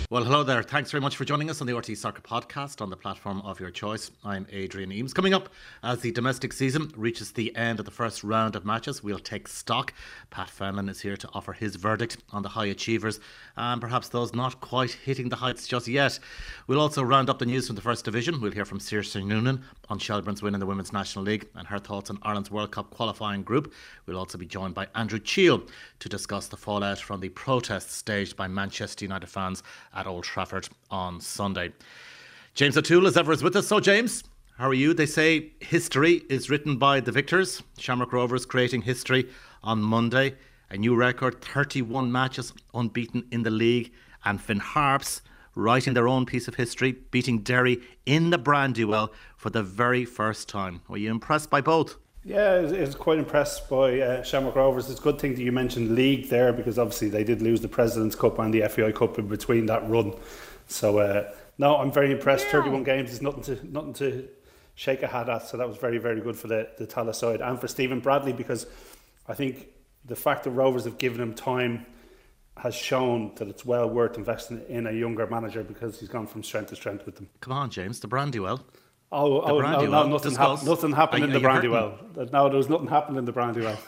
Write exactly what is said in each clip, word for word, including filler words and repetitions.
Well, hello there. Thanks very much for joining us on the R T Soccer Podcast on the platform of your choice. I'm Adrian Eames. Coming up, as the domestic season reaches the end of the first round of matches, we'll take stock. Pat Fenlon is here to offer his verdict on the high achievers and perhaps those not quite hitting the heights just yet. We'll also round up the news from the First Division. We'll hear from Saoirse Noonan on Shelbourne's win in the Women's National League and her thoughts on Ireland's World Cup qualifying group. We'll also be joined by Andrew Cheel to discuss the fallout from the protests staged by Manchester United fans at Old Trafford on Sunday. James O'Toole, as ever, is with us. So, James, how are you? They say history is written by the victors. Shamrock Rovers creating history on Monday. A new record, thirty-one matches unbeaten in the league. And Finn Harps writing their own piece of history, beating Derry in the Brandywell for the very first time. Were you impressed by both? Yeah, I was quite impressed by uh, Shamrock Rovers. It's a good thing that you mentioned league there, because obviously they did lose the President's Cup and the F A I Cup in between that run. So uh, no, I'm very impressed. Yeah. thirty-one games is nothing to nothing to shake a hat at. So that was very, very good for the, the Tallaght side and for Stephen Bradley, because I think the fact that Rovers have given him time has shown that it's well worth investing in a younger manager, because he's gone from strength to strength with them. Come on, James, the Brandywell. Oh, oh no, no, nothing, hap- nothing happened are, in the Brandywell. No, there was nothing happened in the Brandywell.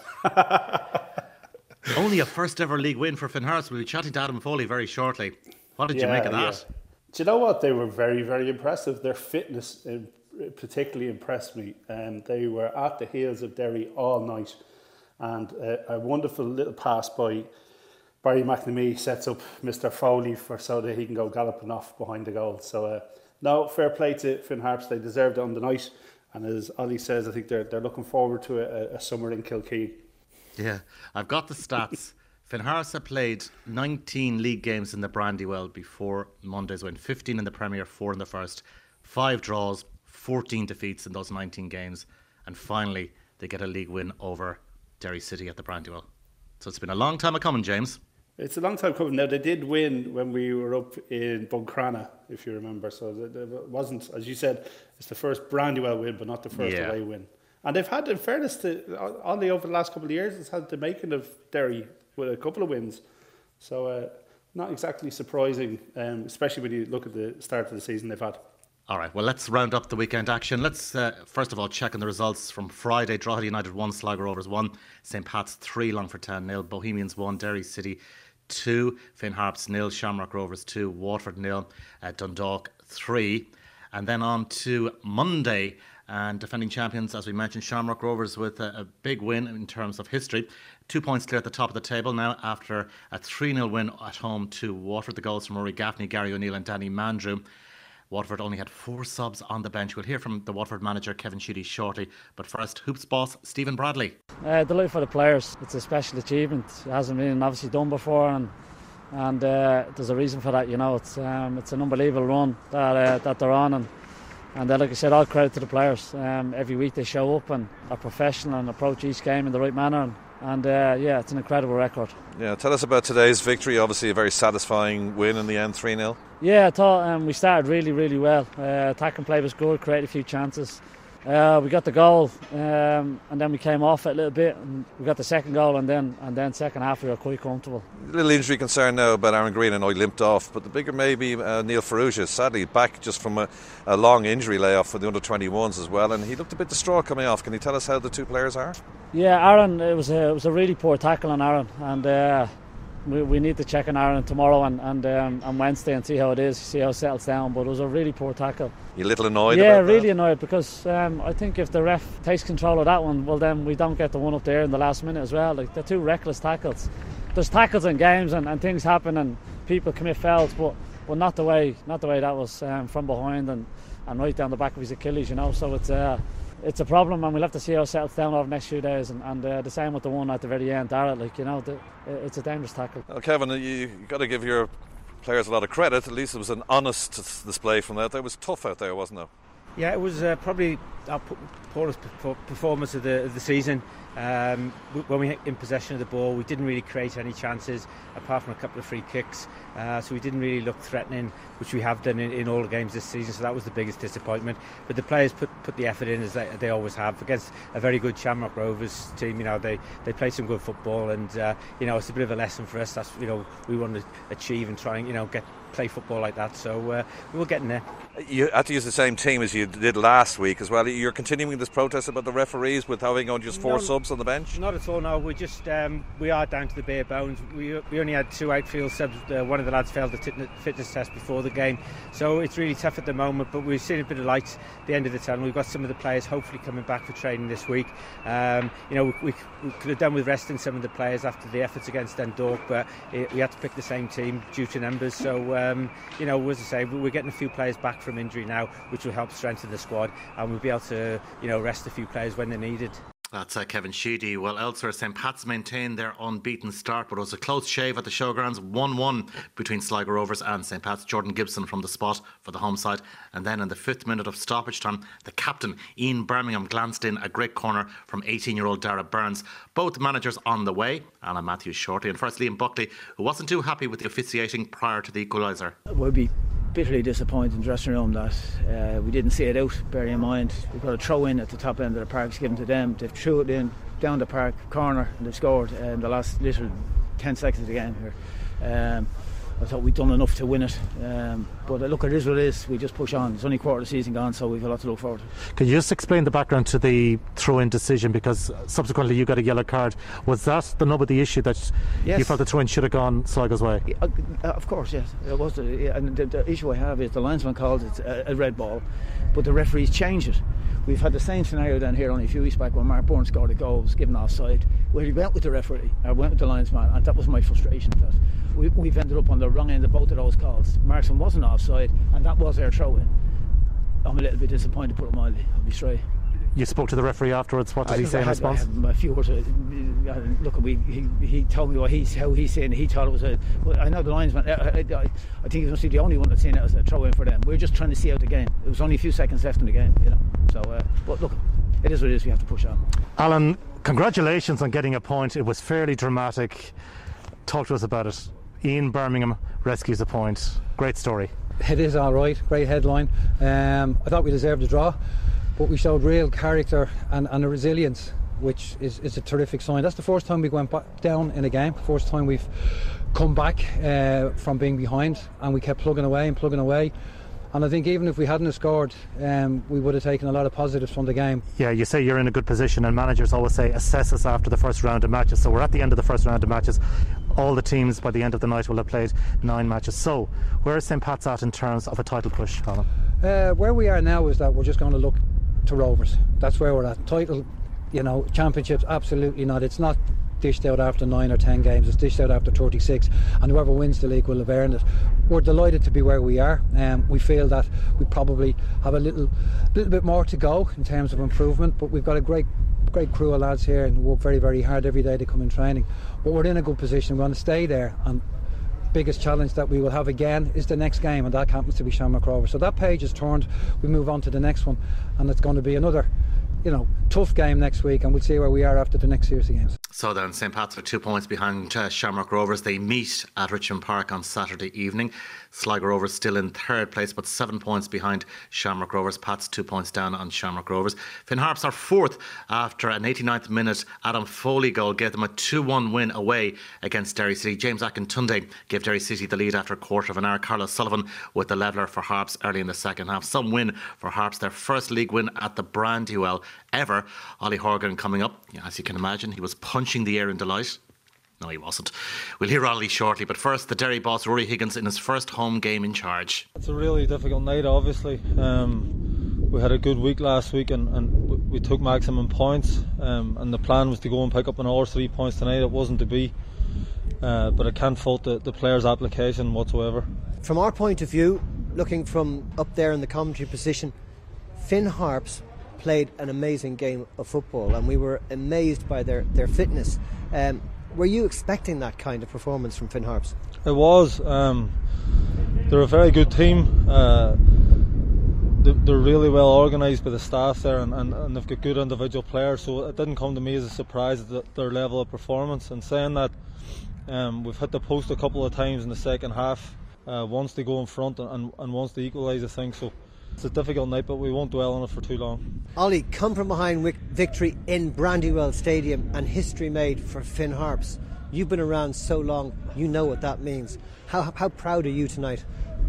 Only a first ever league win for Finn Harps. We'll be chatting to Adam Foley very shortly. What did yeah, you make of that? Yeah. Do you know what? They were very, very impressive. Their fitness particularly impressed me. Um, they were at the heels of Derry all night. And uh, a wonderful little pass by Barry McNamee sets up Mister Foley for so that he can go galloping off behind the goal. So, uh, no, fair play to Finn Harps. They deserved it on the night. And as Ollie says, I think they're they're looking forward to a, a summer in Kilkee. Yeah, I've got the stats. Finn Harps have played nineteen league games in the Brandywell before Monday's win. fifteen in the Premier, four in the first. Five draws, fourteen defeats in those nineteen games. And finally, they get a league win over Derry City at the Brandywell. So it's been a long time coming, James. It's a long time coming. Now, they did win when we were up in Buncrana, if you remember. So it wasn't, as you said, it's the first Brandywell win, but not the first yeah. away win. And they've had, in fairness to Ollie, over the last couple of years, it's had the making of Derry with a couple of wins. So uh, not exactly surprising, um, especially when you look at the start of the season they've had. All right, well, let's round up the weekend action. Let's, uh, first of all, check on the results from Friday. Drogheda United one, Sligo Rovers one, St Pat's three, Longford Town nil, Bohemians one, Derry City two, Finn Harps nil, Shamrock Rovers two, Waterford nil, uh, Dundalk three. And then on to Monday, and defending champions, as we mentioned, Shamrock Rovers with a, a big win in terms of history. Two points clear at the top of the table now after a three nil win at home to Waterford. The goals from Rory Gaffney, Gary O'Neill and Danny Mandrew. Waterford only had four subs on the bench. We'll hear from the Waterford manager, Kevin Sheedy, shortly. But first, Hoops boss, Stephen Bradley. Uh, delight for the players. It's a special achievement. It hasn't been obviously done before, and and uh, there's a reason for that. You know, it's um, it's an unbelievable run that uh, that they're on, and and uh, like I said, all credit to the players. Um, every week they show up and are professional and approach each game in the right manner. And, And uh, yeah, it's an incredible record. Yeah, tell us about today's victory. Obviously a very satisfying win in the end, three nil. Yeah, I thought um, we started really, really well. Uh, attacking play was good, created a few chances. Uh, we got the goal, um, and then we came off it a little bit, and we got the second goal, and then and then second half we were quite comfortable. A little injury concern now about Aaron Green, and I limped off, but the bigger maybe uh, Neil Ferrugia, sadly back just from a, a long injury layoff for the under twenty-ones as well, and he looked a bit distraught coming off. Can you tell us how the two players are? Yeah, Aaron, it was a, it was a really poor tackle on Aaron, and uh, we, we need to check on Aaron tomorrow and and um, on Wednesday and see how it is, see how it settles down. But it was a really poor tackle. You a little annoyed? Yeah, about really that? annoyed, because um, I think if the ref takes control of that one, well then we don't get the one up there in the last minute as well. Like, they're two reckless tackles. There's tackles in games and, and things happen and people commit fouls, but but not the way not the way that was um, from behind and, and right down the back of his Achilles, you know. So it's uh, it's a problem, and we'll have to see how it settles down over the next few days. And, and uh, the same with the one at the very end, Darragh, like, you know, the, it's a dangerous tackle. Well, Kevin, you, you've got to give your players a lot of credit. At least it was an honest display from that. It was tough out there, wasn't it? Yeah, it was uh, probably our poorest performance of the, of the season. Um, when we were in possession of the ball, we didn't really create any chances apart from a couple of free kicks, uh, so we didn't really look threatening, which we have done in, in all the games this season, so that was the biggest disappointment. But the players put, put the effort in, as they, they always have, against a very good Shamrock Rovers team. You know, they, they play some good football, and uh, you know, it's a bit of a lesson for us. That's, you know, we want to achieve and try and, you know, get play football like that. So uh, we're getting there. You had to use the same team as you did last week as well. You're continuing this protest about the referees with having on just four no, subs on the bench? Not at all, no. We're just, um, we are down to the bare bones. We we only had two outfield subs. Uh, one of the lads failed the t- fitness test before the game. So it's really tough at the moment, but we've seen a bit of light at the end of the tunnel. We've got some of the players hopefully coming back for training this week. Um, you know, we, we, we could have done with resting some of the players after the efforts against Dundalk, but it, we had to pick the same team due to numbers. So, um, you know, as I say, we're getting a few players back from injury now, which will help strengthen the squad, and we'll be able to, you know, rest a few players when they're needed. That's uh, Kevin Sheedy. Well, elsewhere, Saint Pat's maintained their unbeaten start, but it was a close shave at the Showgrounds, one one between Sligo Rovers and Saint Pat's. Jordan Gibson from the spot for the home side. And then in the fifth minute of stoppage time, the captain, Ian Birmingham, glanced in a great corner from eighteen-year-old Dara Burns. Both managers on the way, Alan Matthews shortly. And first, Liam Buckley, who wasn't too happy with the officiating prior to the equaliser. We'll be bitterly disappointed in the dressing room that uh, we didn't see it out. Bearing in mind we've got a throw in at the top end of the park given to them. They've threw it in down the park corner and they've scored in the last little ten seconds of the game here. Um, I thought we'd done enough to win it, um, but look, it is what it is. We just push on. It's only a quarter of the season gone, so we've a lot to look forward to. Could you just explain the background to the throw-in decision, because subsequently you got a yellow card? Was that the nub of the issue, that yes. you felt the throw-in should have gone Sligo's way? Yeah, uh, of course, yes. It was the, yeah, and the, the issue I have is the linesman called it a, a red ball, but the referees changed it. We've had the same scenario down here only a few weeks back when Mark Bourne scored a goal, was given offside, where he went with the referee, or went with the linesman, and that was my frustration. That we, we've ended up on the wrong end of both of those calls. Markson wasn't offside, and that was our throw-in. I'm a little bit disappointed, put it mildly, I'll be straight. You spoke to the referee afterwards. What did I, he say I in had, response? I had a few words. Uh, look, we, he, he told me what he's, how he's saying. He thought it was a. Well, I know the linesman. I, I, I, I think he's the only one that's seen it as a throw-in for them. We're just trying to see out the game. There was only a few seconds left in the game, you know. So, uh, but look, it is what it is. We have to push on. Alan, congratulations on getting a point. It was fairly dramatic. Talk to us about it. Ian Birmingham rescues a point. Great story. It is all right. Great headline. Um, I thought we deserved a draw, but we showed real character and, and a resilience, which is, is a terrific sign. That's the first time we went back down in a game. First time we've come back uh, from being behind, and we kept plugging away and plugging away. And I think even if we hadn't scored, um, we would have taken a lot of positives from the game. Yeah, you say you're in a good position, and managers always say assess us after the first round of matches. So we're at the end of the first round of matches. All the teams by the end of the night will have played nine matches. So where is Saint Pat's at in terms of a title push, Colin? Uh, where we are now is that we're just going to look to Rovers. That's where we're at. Title, you know, championships, absolutely not. It's not dished out after nine or ten games. It's dished out after thirty-six, and whoever wins the league will have earned it. We're delighted to be where we are. Um, we feel that we probably have a little, little bit more to go in terms of improvement, but we've got a great, great crew of lads here and work very, very hard every day to come in training. But we're in a good position. We're going to stay there, and biggest challenge that we will have again is the next game, and that happens to be Shamrock Rovers. So that page is turned. We move on to the next one, and it's going to be another, you know, tough game next week, and we'll see where we are after the next series of games. So then Saint Pat's are two points behind uh, Shamrock Rovers. They meet at Richmond Park on Saturday evening. Sligo Rovers still in third place, but seven points behind Shamrock Rovers. Pat's two points down on Shamrock Rovers. Finn Harps are fourth after an eighty-ninth minute Adam Foley goal gave them a two one win away against Derry City. James Akintunde gave Derry City the lead after a quarter of an hour. Carlos Sullivan with the leveller for Harps early in the second half. Some win for Harps, their first league win at the Brandywell ever. Ollie Horgan coming up, as you can imagine, he was punching the air in delight. No, he wasn't. We'll hear Ollie shortly, but first the Derry boss Rory Higgins in his first home game in charge. It's a really difficult night, obviously. Um, we had a good week last week, and, and we took maximum points, um, and the plan was to go and pick up another three points tonight. It wasn't to be, uh, but I can't fault the, the players' application whatsoever. From our point of view, looking from up there in the commentary position, Finn Harps played an amazing game of football, and we were amazed by their, their fitness. Um, were you expecting that kind of performance from Finn Harps? It was. Um, they're a very good team. Uh, they're really well organised by the staff there, and, and, and they've got good individual players, so it didn't come to me as a surprise at their level of performance. And saying that, um, we've hit the post a couple of times in the second half, uh, once they go in front and, and, and once they equalise, I think. So it's a difficult night, but we won't dwell on it for too long. Ollie, come from behind victory in Brandywell Stadium and history made for Finn Harps. You've been around so long, you know what that means. How, how proud are you tonight?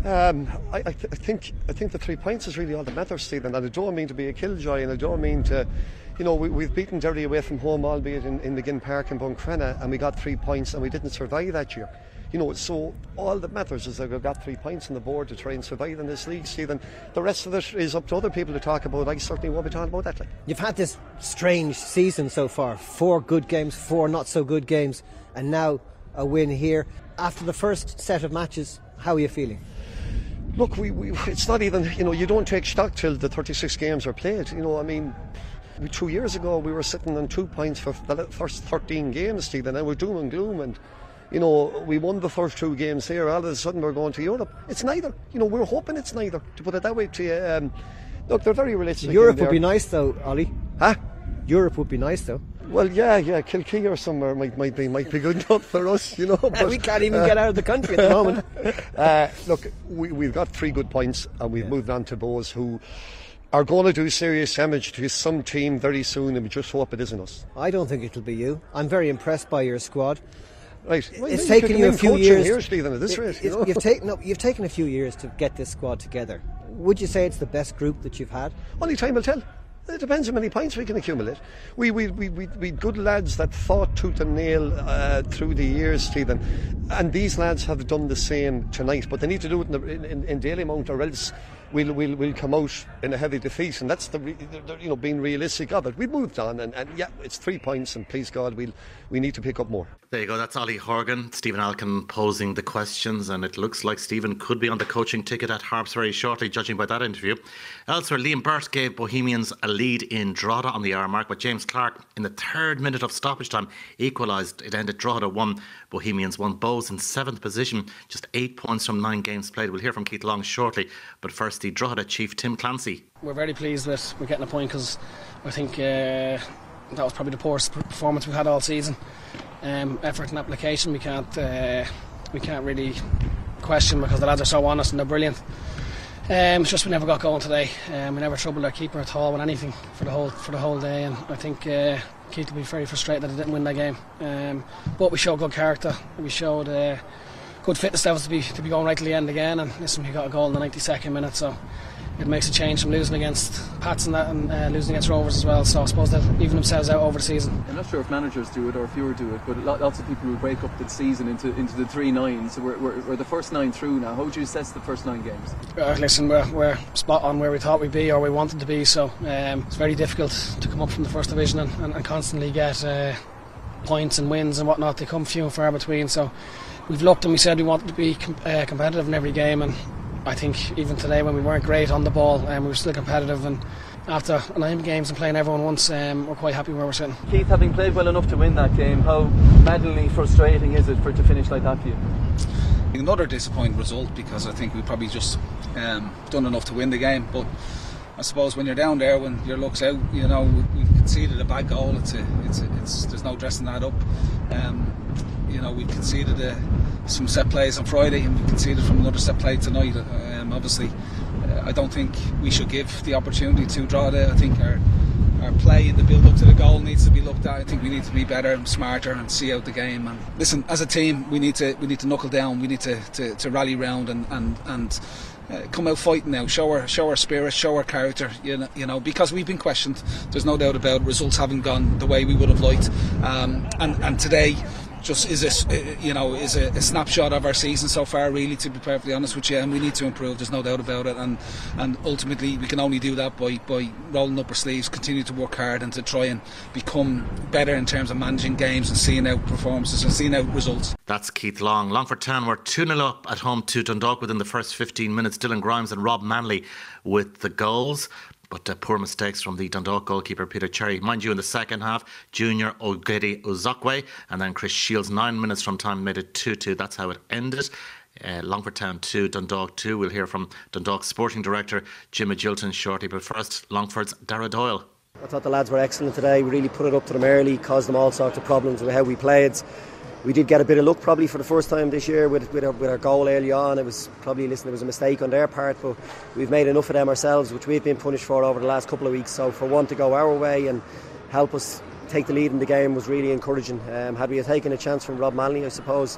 Um, I, I, th- I think I think the three points is really all that matters, Stephen. And I don't mean to be a killjoy, and I don't mean to, you know, we, we've beaten Derry away from home, albeit in, in McGinn Park in Buncrana, and we got three points, and we didn't survive that year. You know, so all that matters is that we've got three points on the board to try and survive in this league, Stephen. The rest of it is up to other people to talk about. I certainly won't be talking about that. Like. You've had this strange season so far. Four good games, four not so good games, and now a win here. After the first set of matches, how are you feeling? Look, we, we it's not even, you know, you don't take stock till the thirty-six games are played. You know, I mean, two years ago we were sitting on two points for the first thirteen games, Stephen, and we're doom and gloom, and you know, we won the first two games here, all of a sudden we're going to Europe. It's neither. You know, we're hoping it's neither, to put it that way to you. Um, look, they're very realistic. Europe would be nice though, Ollie. Huh? Europe would be nice though. Well, yeah, yeah, Kilkee or somewhere might might be might be good enough for us, you know. But, we can't even uh, get out of the country at the moment. uh, look, we, we've got three good points, and we've yeah. moved on to Bohs, who are going to do serious damage to some team very soon, and we just hope it isn't us. I don't think it'll be you. I'm very impressed by your squad. Right, well, it's taken you a few years. Here, Stephen, at this it, rate, it, you know? you've taken no, you've taken a few years to get this squad together. Would you say it's the best group that you've had? Only time will tell. It depends how many points we can accumulate. We we we we, we good lads that fought tooth and nail uh, through the years, Stephen, and these lads have done the same tonight. But they need to do it in, the, in, in daily amount, or else we'll we'll we'll come out in a heavy defeat. And that's the, re, the you know being realistic of it. We've moved on, and, and yeah, it's three points, and please God, we'll we need to pick up more. There you go. That's Ollie Horgan, Stephen Alkin posing the questions, and it looks like Stephen could be on the coaching ticket at Harps very shortly, judging by that interview. Elsewhere, Liam Burt gave Bohemians a lead in Drogheda on the hour mark, but James Clark, in the third minute of stoppage time, equalised. It ended Drogheda one, Bohemians one. Bohs in seventh position, just eight points from nine games played. We'll hear from Keith Long shortly, but first the Drogheda chief Tim Clancy. We're very pleased with we're getting a point, because I think uh, that was probably the poorest performance we've had all season. Um, effort and application we can't uh, we can't really question, because the lads are so honest and they're brilliant. Um, it's just we never got going today. Um, we never troubled our keeper at all with anything for the whole for the whole day, and I think uh, Keith will be very frustrated that he didn't win that game. Um, but we showed good character. We showed uh, good fitness levels to be to be going right to the end again. And listen, we got a goal in the ninety-second minute, so it makes a change from losing against Pats and that, and uh, losing against Rovers as well. So I suppose they'll even themselves out over the season. I'm not sure if managers do it or if you do it, but lots of people will break up the season into into the three nines. So we're, we're, we're the first nine through now. How would you assess the first nine games? Uh, listen, we're, we're spot on where we thought we'd be, or we wanted to be. So um, it's very difficult to come up from the first division and, and, and constantly get uh, points and wins and whatnot. They come few and far between. So we've looked and we said we wanted to be com- uh, competitive in every game, and I think even today when we weren't great on the ball, um, we were still competitive, and after nine games and playing everyone once, um, we're quite happy where we're sitting. Keith, having played well enough to win that game, how maddeningly frustrating is it for it to finish like that for you? Another disappointing result, because I think we probably just um, done enough to win the game, but I suppose when you're down there, when your luck's out, you know, we've conceded a bad goal. It's a, it's a, it's there's no dressing that up. Um, you know, we conceded a, some set plays on Friday, and we conceded from another set play tonight. Um, obviously, uh, I don't think we should give the opportunity to Drogheda. I think our our play in the build up to the goal needs to be looked at. I think we need to be better and smarter and see out the game. And listen, as a team, we need to we need to knuckle down. We need to, to, to rally round and and and. Uh, come out fighting now, show our show our spirit, show our character, you know, you know, because we've been questioned. There's no doubt about it. Results haven't gone the way we would have liked, um, and and today just is a you know is a, a snapshot of our season so far, really, to be perfectly honest with you. And we need to improve. There's no doubt about it. And and ultimately we can only do that by by rolling up our sleeves, continue to work hard, and to try and become better in terms of managing games and seeing out performances and seeing out results. That's Keith Long. Longford Town were two nil up at home to Dundalk within the first fifteen minutes. Dylan Grimes and Rob Manley with the goals. But uh, poor mistakes from the Dundalk goalkeeper Peter Cherry. Mind you, in the second half, Junior Ogede Ozokwe and then Chris Shields, nine minutes from time, made it two two. That's how it ended. Uh, Longford Town two, Dundalk two. We'll hear from Dundalk's sporting director Jim Agilton shortly. But first, Longford's Dara Doyle. I thought the lads were excellent today. We really put it up to them early, caused them all sorts of problems with how we played. We did get a bit of luck probably for the first time this year with with our, with our goal early on. It was probably, listen, it was a mistake on their part, but we've made enough of them ourselves, which we've been punished for over the last couple of weeks. So for one to go our way and help us take the lead in the game was really encouraging. Um, had we taken a chance from Rob Manley, I suppose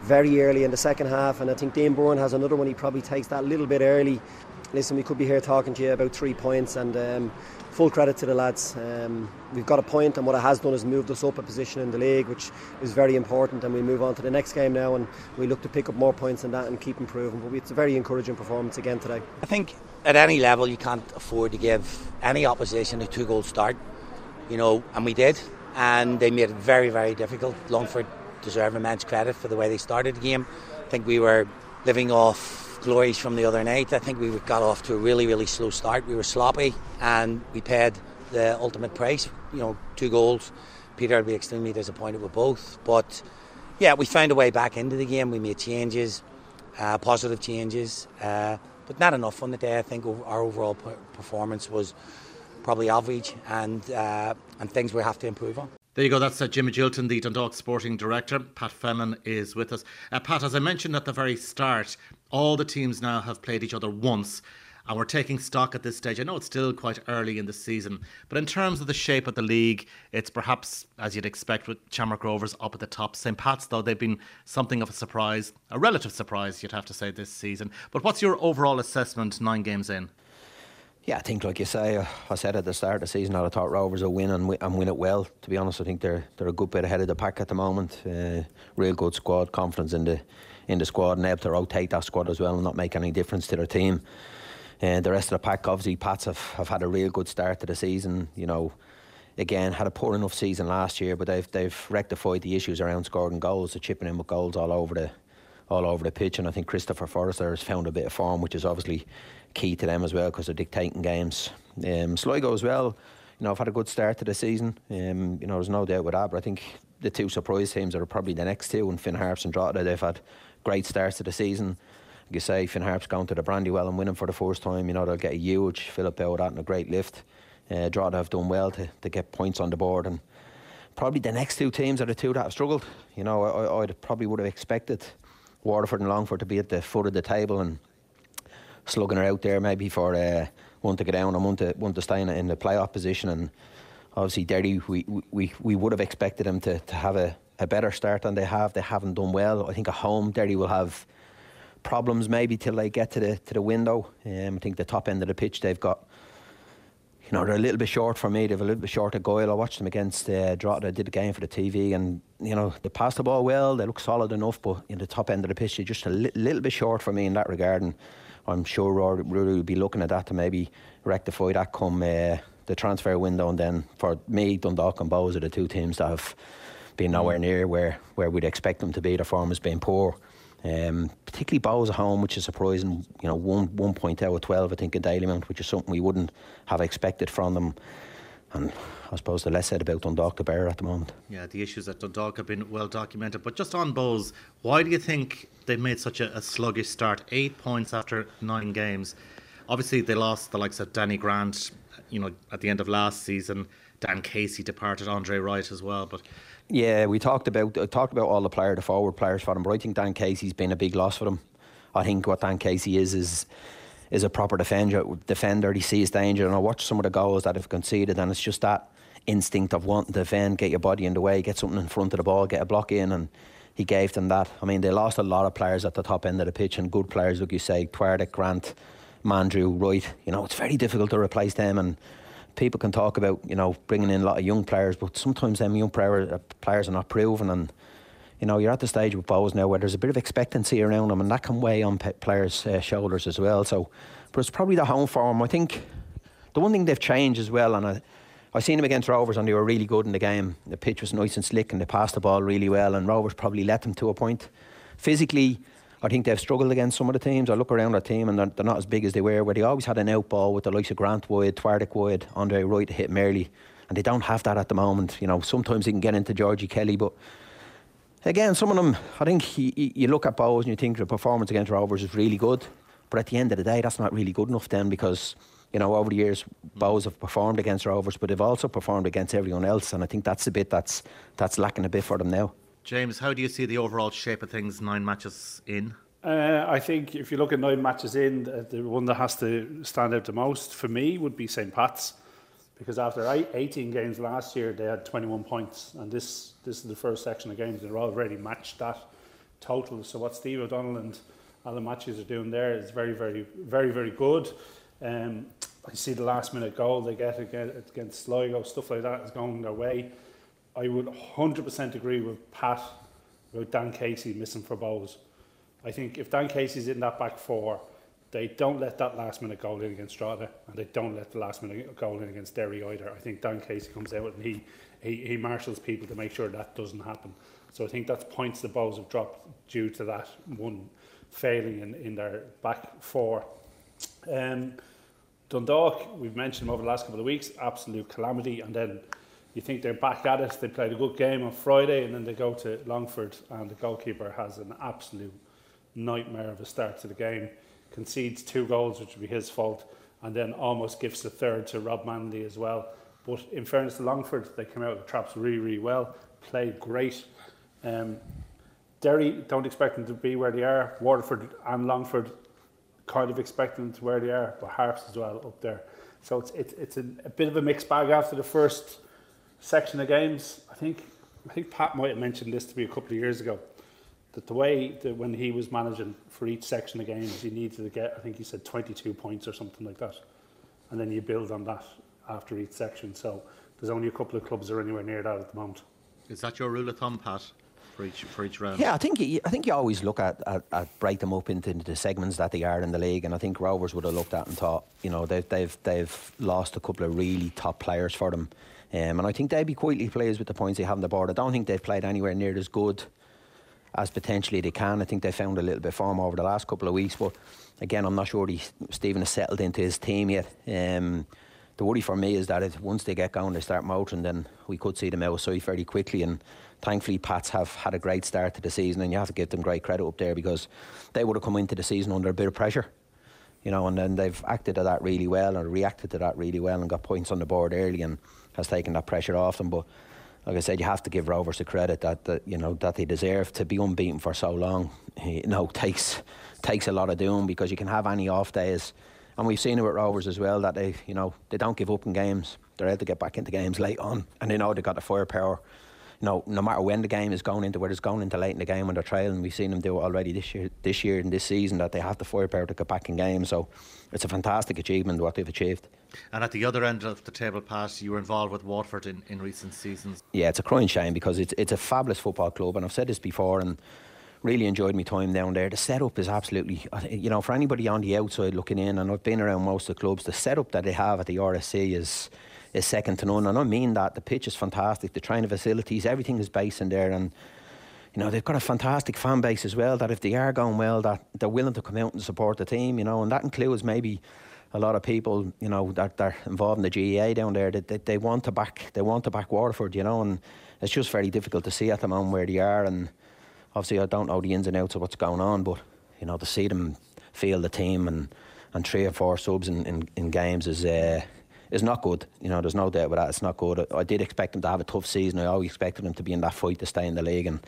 very early in the second half, and I think Dean Byrne has another one. He probably takes that a little bit early. Listen, we could be here talking to you about three points, and um, full credit to the lads. Um, we've got a point, and what it has done is moved us up a position in the league, which is very important, and we move on to the next game now, and we look to pick up more points than that and keep improving. But it's a very encouraging performance again today. I think at any level you can't afford to give any opposition a two-goal start, you know, and we did, and they made it very, very difficult. Longford deserve immense credit for the way they started the game. I think we were living off glories from the other night. I think we got off to a really, really slow start. We were sloppy, and we paid the ultimate price. You know, two goals. Peter will be extremely disappointed with both. But yeah, we found a way back into the game. We made changes, uh, positive changes, uh, but not enough on the day. I think our overall performance was probably average, and uh, and things we have to improve on. There you go, that's uh, Jimmy Gilton, the Dundalk Sporting Director. Pat Fenlon is with us. Uh, Pat, as I mentioned at the very start, all the teams now have played each other once, and we're taking stock at this stage. I know it's still quite early in the season, but in terms of the shape of the league, it's perhaps, as you'd expect, with Shamrock Rovers up at the top. Saint Pat's, though, they've been something of a surprise, a relative surprise, you'd have to say, this season. But what's your overall assessment nine games in? Yeah, I think, like you say, uh, I said at the start of the season that I thought Rovers will win and, w- and win it well. To be honest, I think they're they're a good bit ahead of the pack at the moment. Uh, real good squad, confidence in the in the squad, and able to rotate that squad as well and not make any difference to their team. Uh, the rest of the pack, obviously, Pats have, have had a real good start to the season. You know, again, had a poor enough season last year, but they've they've rectified the issues around scoring goals, the chipping in with goals all over the all over the pitch, and I think Christopher Forrester has found a bit of form, which is obviously key to them as well because they're dictating games. Um, Sligo as well, you know, have had a good start to the season. Um, you know, there's no doubt with that, but I think the two surprise teams are probably the next two, and Finn Harps and Drogheda, they've had great starts to the season. Like you say, Finn Harps going to the Brandywell and winning for the first time, you know, they'll get a huge fillip out of that and a great lift. Uh, Drogheda have done well to, to get points on the board, and probably the next two teams are the two that have struggled. You know, I, I probably would have expected Waterford and Longford to be at the foot of the table and slugging her out there maybe for uh, one to get down and one to one to stay in, in the playoff position. And obviously Derry, we we, we would have expected them to, to have a, a better start than they have. They haven't done well. I think at home Derry will have problems maybe till they get to the to the window. Um, I think the top end of the pitch they've got, you know, they're a little bit short for me. They've a little bit short of Goyle. I watched them against uh, Drogheda. I did the game for the T V, and you know, they passed the ball well. They look solid enough, but in the top end of the pitch they're just a li- little bit short for me in that regard. And I'm sure Rory will be looking at that to maybe rectify that come uh, the transfer window. And then for me, Dundalk and Bohs are the two teams that have been nowhere near where, where we'd expect them to be. Their form has been poor. Um, particularly Bohs at home, which is surprising. You know, one one point out of twelve, I think, in Dalymount, which is something we wouldn't have expected from them. And I suppose the less said about Dundalk, the better at the moment. Yeah, the issues at Dundalk have been well documented. But just on Bohs, why do you think they've made such a, a sluggish start? Eight points after nine games. Obviously, they lost the likes of Danny Grant, you know, at the end of last season. Dan Casey departed, Andre Wright as well. But yeah, we talked about uh, talked about all the player, the forward players for them. But I think Dan Casey's been a big loss for them. I think what Dan Casey is is. is a proper defender, defender. He sees danger, and I watch some of the goals that have conceded, and it's just that instinct of wanting to defend, get your body in the way, get something in front of the ball, get a block in, and he gave them that. I mean, they lost a lot of players at the top end of the pitch, and good players, like you say, Twardick, Grant, Mandrew, Wright. You know, it's very difficult to replace them, and people can talk about, you know, bringing in a lot of young players, but sometimes them young player, players are not proven, and you know, you're at the stage with Bohs now where there's a bit of expectancy around them, and that can weigh on pe- players' uh, shoulders as well. So, but it's probably the home form. I think the one thing they've changed as well, and I, I seen them against Rovers, and they were really good in the game. The pitch was nice and slick, and they passed the ball really well, and Rovers probably let them to a point. Physically, I think they've struggled against some of the teams. I look around their team, and they're, they're not as big as they were, where they always had an out ball with the likes of Grant wide, Twardick wide, Andre Wright to hit them early, and they don't have that at the moment. You know, sometimes they can get into Georgie Kelly, but again, some of them, I think you, you look at Bohs and you think the performance against Rovers is really good, but at the end of the day, that's not really good enough then, because, you know, over the years, Bohs have performed against Rovers, but they've also performed against everyone else, and I think that's the bit that's that's lacking a bit for them now. James, how do you see the overall shape of things nine matches in? Uh, I think if you look at nine matches in, the, the one that has to stand out the most for me would be Saint Pat's. Because after eighteen games last year, they had twenty-one points, and this this is the first section of games that are already matched that. total. So what Steve O'Donnell and Alan Matthews are doing there is very, very, very, very good. Um, I see the last minute goal they get against Sligo, stuff like that is going their way. I would one hundred percent agree with Pat about Dan Casey missing for Bohs. I think if Dan Casey's in that back four, they don't let that last minute goal in against Strada, and they don't let the last minute goal in against Derry either. I think Dan Casey comes out and he, he, he marshals people to make sure that doesn't happen. So I think that's points the Bohs have dropped due to that one failing in, in their back four. Um, Dundalk, we've mentioned them over the last couple of weeks, absolute calamity, and then you think they're back at it. They played a good game on Friday, and then they go to Longford, and the goalkeeper has an absolute nightmare of a start to the game. Concedes two goals, which would be his fault, and then almost gives the third to Rob Manley as well. But in fairness to Longford, they came out of the traps really, really well, played great. Um, Derry don't expect them to be where they are. Waterford and Longford kind of expect them to where they are, but Harps as well up there. So it's it's, it's a, a bit of a mixed bag after the first section of games. I think I think Pat might have mentioned this to me a couple of years ago, that the way that when he was managing for each section of games, he needed to get, I think he said twenty-two points or something like that, and then you build on that after each section. So there's only a couple of clubs that are anywhere near that at the moment. Is that your rule of thumb, Pat, for each for each round? Yeah, I think you, I think you always look at, at, at break them up into the segments that they are in the league, and I think Rovers would have looked at and thought, you know, they've they've they've lost a couple of really top players for them, um, and I think they'd be quietly pleased with the points they have on the board. I don't think they've played anywhere near as good as potentially they can. I think they found a little bit of form over the last couple of weeks, but again, I'm not sure he, Stephen has settled into his team yet. Um, the worry for me is that if once they get going, they start motoring, then we could see them outside very quickly. And thankfully, Pats have had a great start to the season, and you have to give them great credit up there, because they would have come into the season under a bit of pressure, you know, and then they've acted to that really well, or reacted to that really well, and got points on the board early, and has taken that pressure off them. But like I said, you have to give Rovers the credit that, that you know that they deserve. To be unbeaten for so long, you know, takes takes a lot of doing, because you can have any off days, and we've seen it with Rovers as well, that they you know they don't give up in games. They're able to get back into games late on, and they know they got the firepower. You know, no matter when the game is going into, whether it's going into late in the game when they're trailing, we've seen them do it already this year, this year and this season, that they have the firepower to get back in games. So it's a fantastic achievement what they've achieved. And at the other end of the table, Pat, you were involved with Watford in, in recent seasons. Yeah, it's a crying shame, because it's it's a fabulous football club, and I've said this before, and really enjoyed my time down there. The setup is absolutely, you know, for anybody on the outside looking in, and I've been around most of the clubs, the setup that they have at the R S C is is second to none. And I mean that. The pitch is fantastic, the training facilities, everything is based in there, and you know, they've got a fantastic fan base as well, that if they are going well, that they're willing to come out and support the team, you know, and that includes maybe a lot of people, you know, that they're involved in the G A A down there, that they, they want to back they want to back Waterford, you know, and it's just very difficult to see at the moment where they are. And obviously I don't know the ins and outs of what's going on, but you know, to see them feel the team and, and three or four subs in, in, in games is uh, is not good. You know, there's no doubt about that. It's not good. I did expect them to have a tough season. I always expected them to be in that fight to stay in the league, and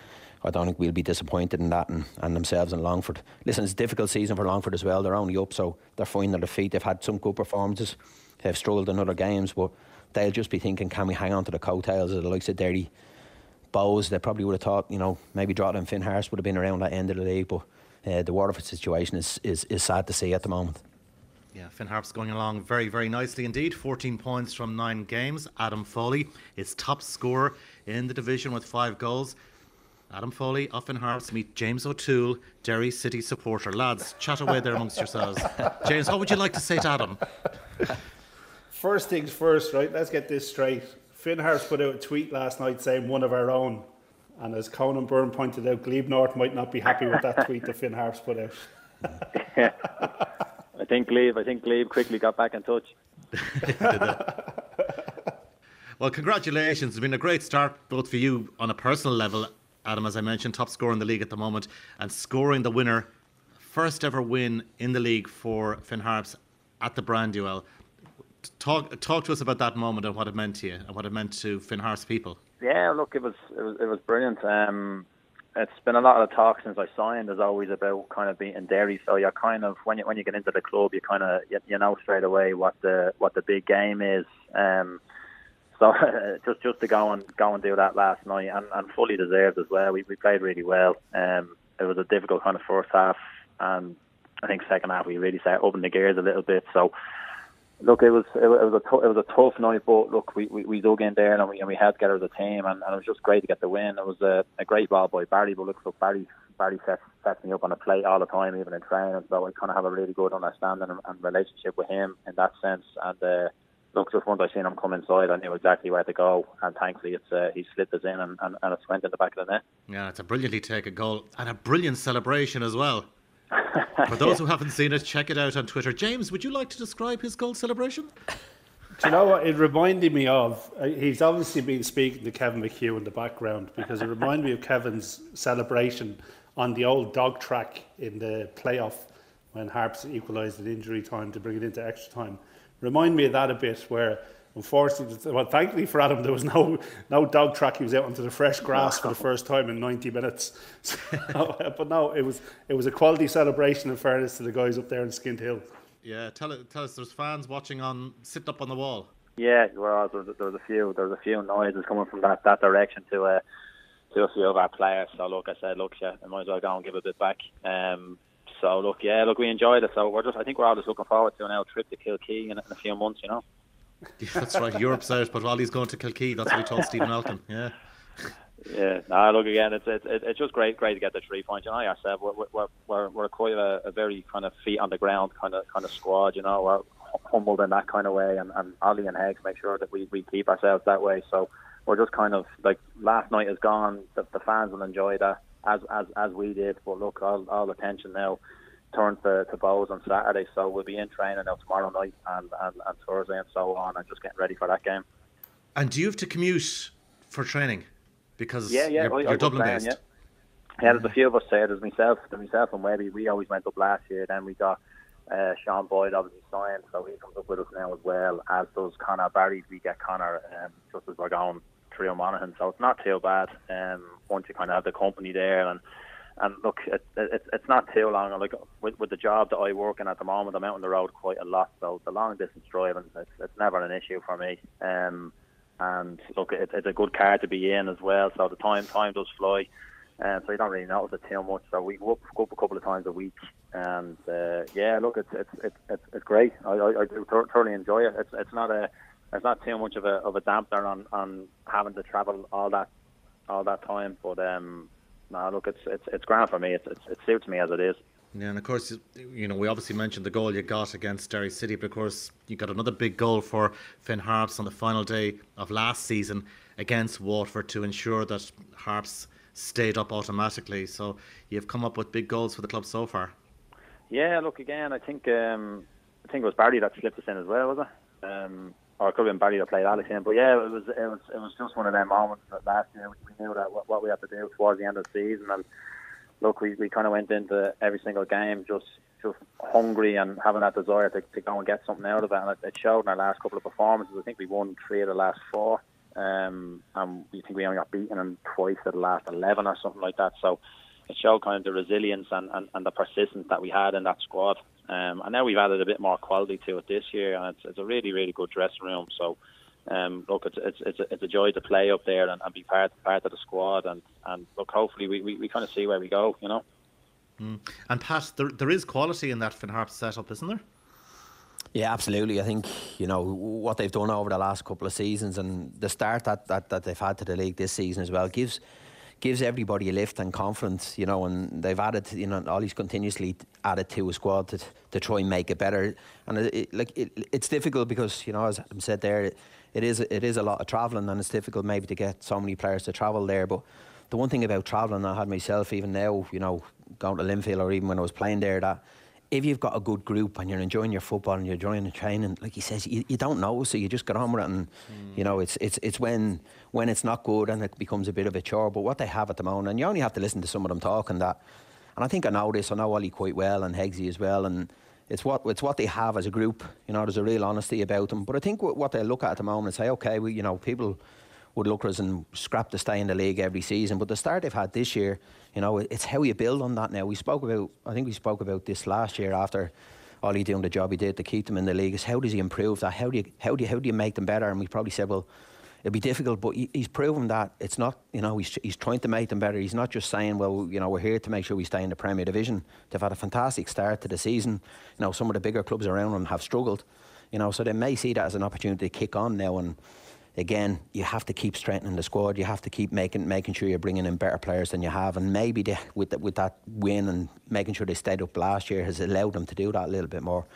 I don't think we'll be disappointed in that, and, and themselves and Longford. Listen, it's a difficult season for Longford as well. They're only up, so they're finding their feet. They've had some good performances. They've struggled in other games, but they'll just be thinking, can we hang on to the coattails of the likes of Derry, Bohs? They probably would have thought, you know, maybe Drogheda and Finn Harps would have been around that end of the league, but uh, the Waterford situation is, is, is sad to see at the moment. Yeah, Finn Harps going along very, very nicely indeed. fourteen points from nine games. Adam Foley is top scorer in the division with five goals. Adam Foley of Finn Harps meet James O'Toole, Derry City supporter. Lads, chat away there amongst yourselves. James, what would you like to say to Adam? First things first, right? Let's get this straight. Finn Harps put out a tweet last night saying one of our own. And as Conan Byrne pointed out, Glebe North might not be happy with that tweet that Finn Harps put out. Yeah. I think Glebe, I think Glebe quickly got back in touch. Well, congratulations. It's been a great start both for you on a personal level, Adam, as I mentioned, top scorer in the league at the moment, and scoring the winner, first ever win in the league for Finn Harps at the Branduel. Talk talk to us about that moment and what it meant to you and what it meant to Finn Harps people. Yeah, look, it was it was, it was brilliant. Um, it's been a lot of talk since I signed. There's always about kind of being in Derry, so you're kind of when you when you get into the club, you kind of you, you know straight away what the what the big game is. Um, So just just to go and go and do that last night, and, and fully deserved as well. We we played really well. Um, it was a difficult kind of first half, and I think second half we really started opening the gears a little bit. So look, it was it was a t- it was a tough night, but look, we, we, we dug in there and we and we held together as a team, and, and it was just great to get the win. It was a, a great ball by Barry, but look, look Barry Barry sets sets me up on a plate all the time, even in training. So I kind of have a really good understanding and, and relationship with him in that sense, and. Uh, Look, just once I seen him come inside, I knew exactly where to go, and thankfully it's uh, he slipped us in and, and, and it's went in the back of the net. Yeah, it's a brilliantly taken goal and a brilliant celebration as well. For those yeah. who haven't seen it, check it out on Twitter. James, would you like to describe his goal celebration? Do you know what it reminded me of? He's obviously been speaking to Kevin McHugh in the background, because it reminded me of Kevin's celebration on the old dog track in the playoff when Harps equalised at injury time to bring it into extra time. Remind me of that a bit, where unfortunately, well, thankfully for Adam, there was no no dog track. He was out onto the fresh grass for the first time in ninety minutes. So, but no, it was it was a quality celebration, in fairness to the guys up there in Skint Hill. Yeah, tell it, tell us, there's fans watching on, sitting up on the wall. Yeah, well, there was, there was a few there was a few noises coming from that, that direction to uh, to a few of our players. So look, I said, look, yeah, I might as well go and give a bit back. Um, So look, yeah, look, we enjoyed it. So we're just, I think we're all just looking forward to an L trip to Kilkee in, in a few months, you know. Yeah, that's right. Europe's out, but while he's going to Kilkee, that's what we told Stephen Elkin. Yeah. Yeah. No, look, again, it's it's it's just great, great to get the three points. You know, yourself, we're we're we're we're quite a, a very kind of feet on the ground kind of kind of squad. You know, we're humbled in that kind of way, and and Ollie and Heggs make sure that we, we keep ourselves that way. So we're just kind of like, last night is gone. The, the fans will enjoy that. As as as we did, but look, all all attention now turns to, to Bows on Saturday, so we'll be in training now tomorrow night and, and, and Thursday and so on, and just getting ready for that game. And do you have to commute for training? Because yeah, yeah, you're, I, you're I Dublin playing, based. Yeah. yeah, there's a few of us there. There's myself, there's myself and Webby. We always went up last year. Then we got uh, Sean Boyd obviously signed, so he comes up with us now as well. As does Connor Barry. We get Connor um, just as we're going through Monaghan, so it's not too bad. Um, once you kind of have the company there, and and look, it, it, it's not too long. Like with, with the job that I work in at the moment, I'm out on the road quite a lot, so the long distance driving, it's, it's never an issue for me. Um, and look, it, it's a good car to be in as well, so the time time does fly. Um, so you don't really notice it too much. So we go up, go up a couple of times a week, and uh, yeah, look, it's it's it's it's, it's great. I, I, I do thoroughly enjoy it. It's it's not a it's not too much of a of a dampener on, on having to travel all that all that time. But um, no, look, it's it's it's grand for me. It's, it's it suits me as it is. Yeah, and of course, you know, we obviously mentioned the goal you got against Derry City, but of course, you got another big goal for Finn Harps on the final day of last season against Waterford to ensure that Harps stayed up automatically. So you've come up with big goals for the club so far. Yeah, look, again, I think um, I think it was Barry that slipped us in as well, was it? Um, or it could have been Barry that played Alex in. But yeah, it was it was it was just one of them moments that last year we knew that what, what we had to do towards the end of the season, and look, we, we kind of went into every single game just just hungry and having that desire to, to go and get something out of it, and it, it showed in our last couple of performances. I think we won three of the last four. Um, and we think we only got beaten in twice of the last eleven or something like that. So it showed kind of the resilience and, and, and the persistence that we had in that squad. Um, and now we've added a bit more quality to it this year, and it's, it's a really, really good dressing room. So um, look, it's it's it's a, it's a joy to play up there and, and be part part of the squad. And, and look, hopefully we, we, we kind of see where we go, you know. Mm. And Pat, there there is quality in that Finn Harps setup, isn't there? Yeah, absolutely. I think, you know, what they've done over the last couple of seasons and the start that, that, that they've had to the league this season as well gives gives everybody a lift and confidence, you know, and they've added, you know, Ollie's continuously added to a squad to, to try and make it better. And it, it, like it, it's difficult because, you know, as Adam said there, it, it is it is a lot of travelling, and it's difficult maybe to get so many players to travel there. But the one thing about travelling, I had myself even now, you know, going to Linfield or even when I was playing there, that if you've got a good group and you're enjoying your football and you're enjoying the training, like he says, you, you don't know, so you just get on with it. And mm. you know, it's it's it's when when it's not good and it becomes a bit of a chore. But what they have at the moment, and you only have to listen to some of them talking that. And I think I know this. I know Ollie quite well and Heggsy as well. And it's what it's what they have as a group. You know, there's a real honesty about them. But I think what they look at at the moment and say, okay, we, you know, people would look at us and scrap to stay in the league every season. But the start they've had this year, you know, it's how you build on that now. We spoke about, I think we spoke about this last year after Ollie doing the job he did to keep them in the league, is how does he improve that? How do you, how do you, how do you make them better? And we probably said, well, it'll be difficult, but he, he's proven that it's not, you know, he's, he's trying to make them better. He's not just saying, well, you know, we're here to make sure we stay in the Premier Division. They've had a fantastic start to the season. You know, some of the bigger clubs around them have struggled, you know, so they may see that as an opportunity to kick on now. And again, you have to keep strengthening the squad. You have to keep making making sure you're bringing in better players than you have. And maybe they, with, the, with that win and making sure they stayed up last year has allowed them to do that a little bit more.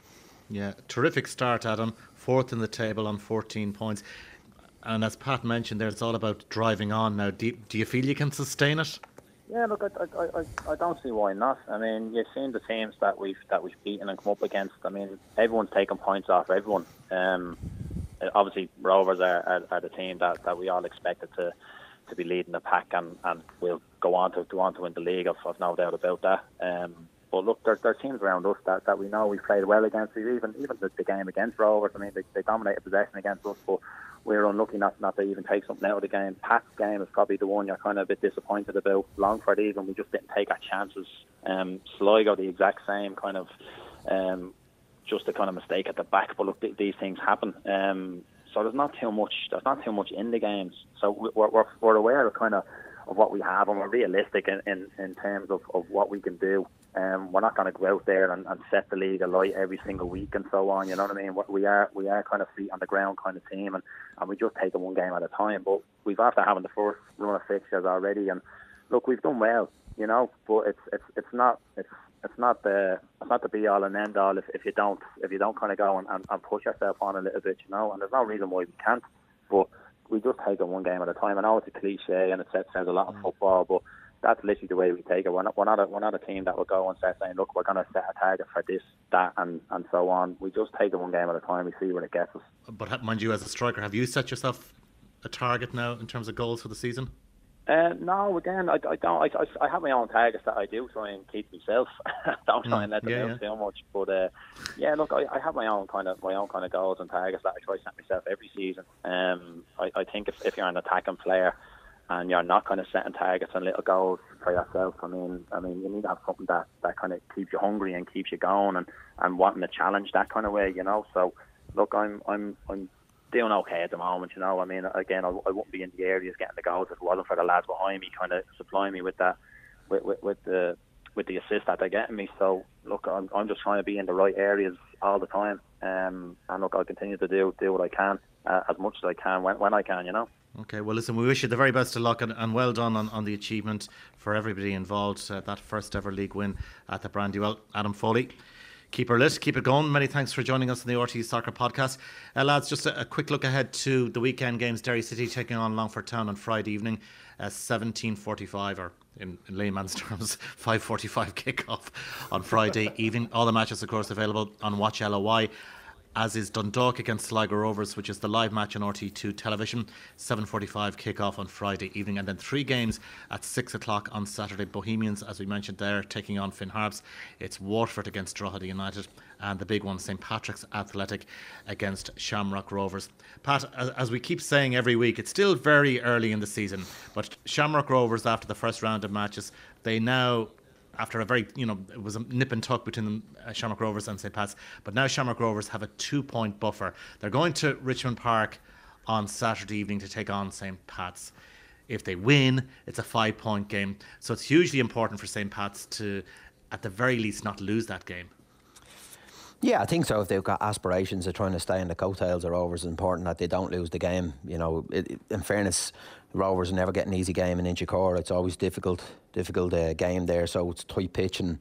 Yeah, terrific start, Adam. Fourth in the table on fourteen points. And as Pat mentioned there, it's all about driving on now. Do you, do you feel you can sustain it? Yeah, look, I, I, I, I don't see why not. I mean, you've seen the teams that we've that we've beaten and come up against. I mean, everyone's taking points off everyone. Um, obviously, Rovers are, are, are the team that, that we all expected to, to be leading the pack and, and will go on to go on to win the league. I've, I've no doubt about that. Um, But look, there, there are teams around us that, that we know we've played well against. We've even even the, the game against Rovers, I mean, they, they dominated possession against us, but we were unlucky not, not to even take something out of the game. Pat's game is probably the one you're kind of a bit disappointed about. Longford even, we just didn't take our chances. Um, Sligo, the exact same kind of, um, just a kind of mistake at the back. But look, th- these things happen. Um, so there's not too much. There's not too much in the games. So we're we're, we're aware of kind of of what we have, and we're realistic in, in, in terms of, of what we can do. Um, we're not going to go out there and, and set the league alight every single week and so on. You know what I mean? We are we are kind of feet on the ground kind of team, and, and we just take it one game at a time. But we've after having the first run of fixtures already, and look, we've done well, you know. But it's it's it's not it's it's not the it's not the be all and end all if, if you don't if you don't kind of go and, and, and push yourself on a little bit, you know. And there's no reason why we can't. But we just take it one game at a time. I know it's a cliche and it says a lot of football, but that's literally the way we take it. We're not, we're not, a, we're not a team that will go and start saying, look, we're going to set a target for this, that, and, and so on. We just take it one game at a time. We see where it gets us. But mind you, as a striker, have you set yourself a target now in terms of goals for the season? Uh, no, again, I, I don't. I, I have my own targets that I do try and keep myself. Don't try and let them yeah, out yeah. too much. But uh, yeah, look, I, I have my own kind of my own kind of goals and targets that I try to set myself every season. Um, I, I think if, if you're an attacking player and you're not kind of setting targets and little goals for yourself, I mean, I mean, you need to have something that, that kind of keeps you hungry and keeps you going and, and wanting to challenge that kind of way, you know. So, look, I'm I'm I'm. doing okay at the moment, you know. I mean, again, I, I wouldn't be in the areas getting the goals if it wasn't for the lads behind me, kind of supplying me with that, with, with, with the with the assist that they're getting me. So, look, I'm, I'm just trying to be in the right areas all the time, um, and look, I'll continue to do do what I can, uh, as much as I can when when I can, you know. Okay, well, listen, we wish you the very best of luck and, and well done on, on the achievement for everybody involved. Uh, that first ever league win at the Brandywell. Adam Foley. Keep her lit, keep it going. Many thanks for joining us on the R T Soccer Podcast. Uh, lads, just a, a quick look ahead to the weekend games. Derry City taking on Longford Town on Friday evening, uh, seventeen forty-five, or in, in layman's terms, five forty-five kickoff on Friday evening. All the matches, of course, available on Watch L O Y. As is Dundalk against Sligo Rovers, which is the live match on R T two television. seven forty-five kick-off on Friday evening. And then three games at six o'clock on Saturday. Bohemians, as we mentioned there, taking on Finn Harps. It's Waterford against Drogheda United. And the big one, St Patrick's Athletic against Shamrock Rovers. Pat, as, as we keep saying every week, it's still very early in the season. But Shamrock Rovers, after the first round of matches, they now... After a very, you know, it was a nip and tuck between uh, Shamrock Rovers and St Pat's. But now Shamrock Rovers have a two-point buffer. They're going to Richmond Park on Saturday evening to take on St Pat's. If they win, it's a five-point game. So it's hugely important for St Pat's to, at the very least, not lose that game. Yeah, I think so. If they've got aspirations of trying to stay in the coattails of Rovers, it's important that they don't lose the game. You know, it, it, in fairness, Rovers never get an easy game in Inchicore. It's always difficult, difficult uh, game there. So it's tight pitch, and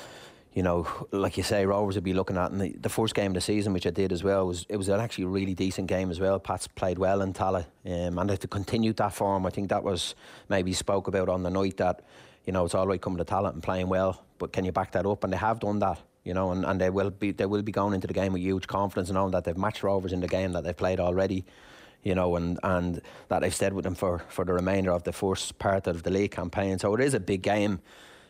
you know, like you say, Rovers would be looking at. And the, the first game of the season, which I did as well, was it was an actually really decent game as well. Pat's played well in Tala, um, and if they continued that form, I think that was maybe spoke about on the night that you know it's all right coming to Tala and playing well, but can you back that up? And they have done that. You know, and, and they will be they will be going into the game with huge confidence and all that. They've matched Rovers in the game that they've played already, you know, and, and that they've stayed with them for, for the remainder of the first part of the league campaign. So it is a big game.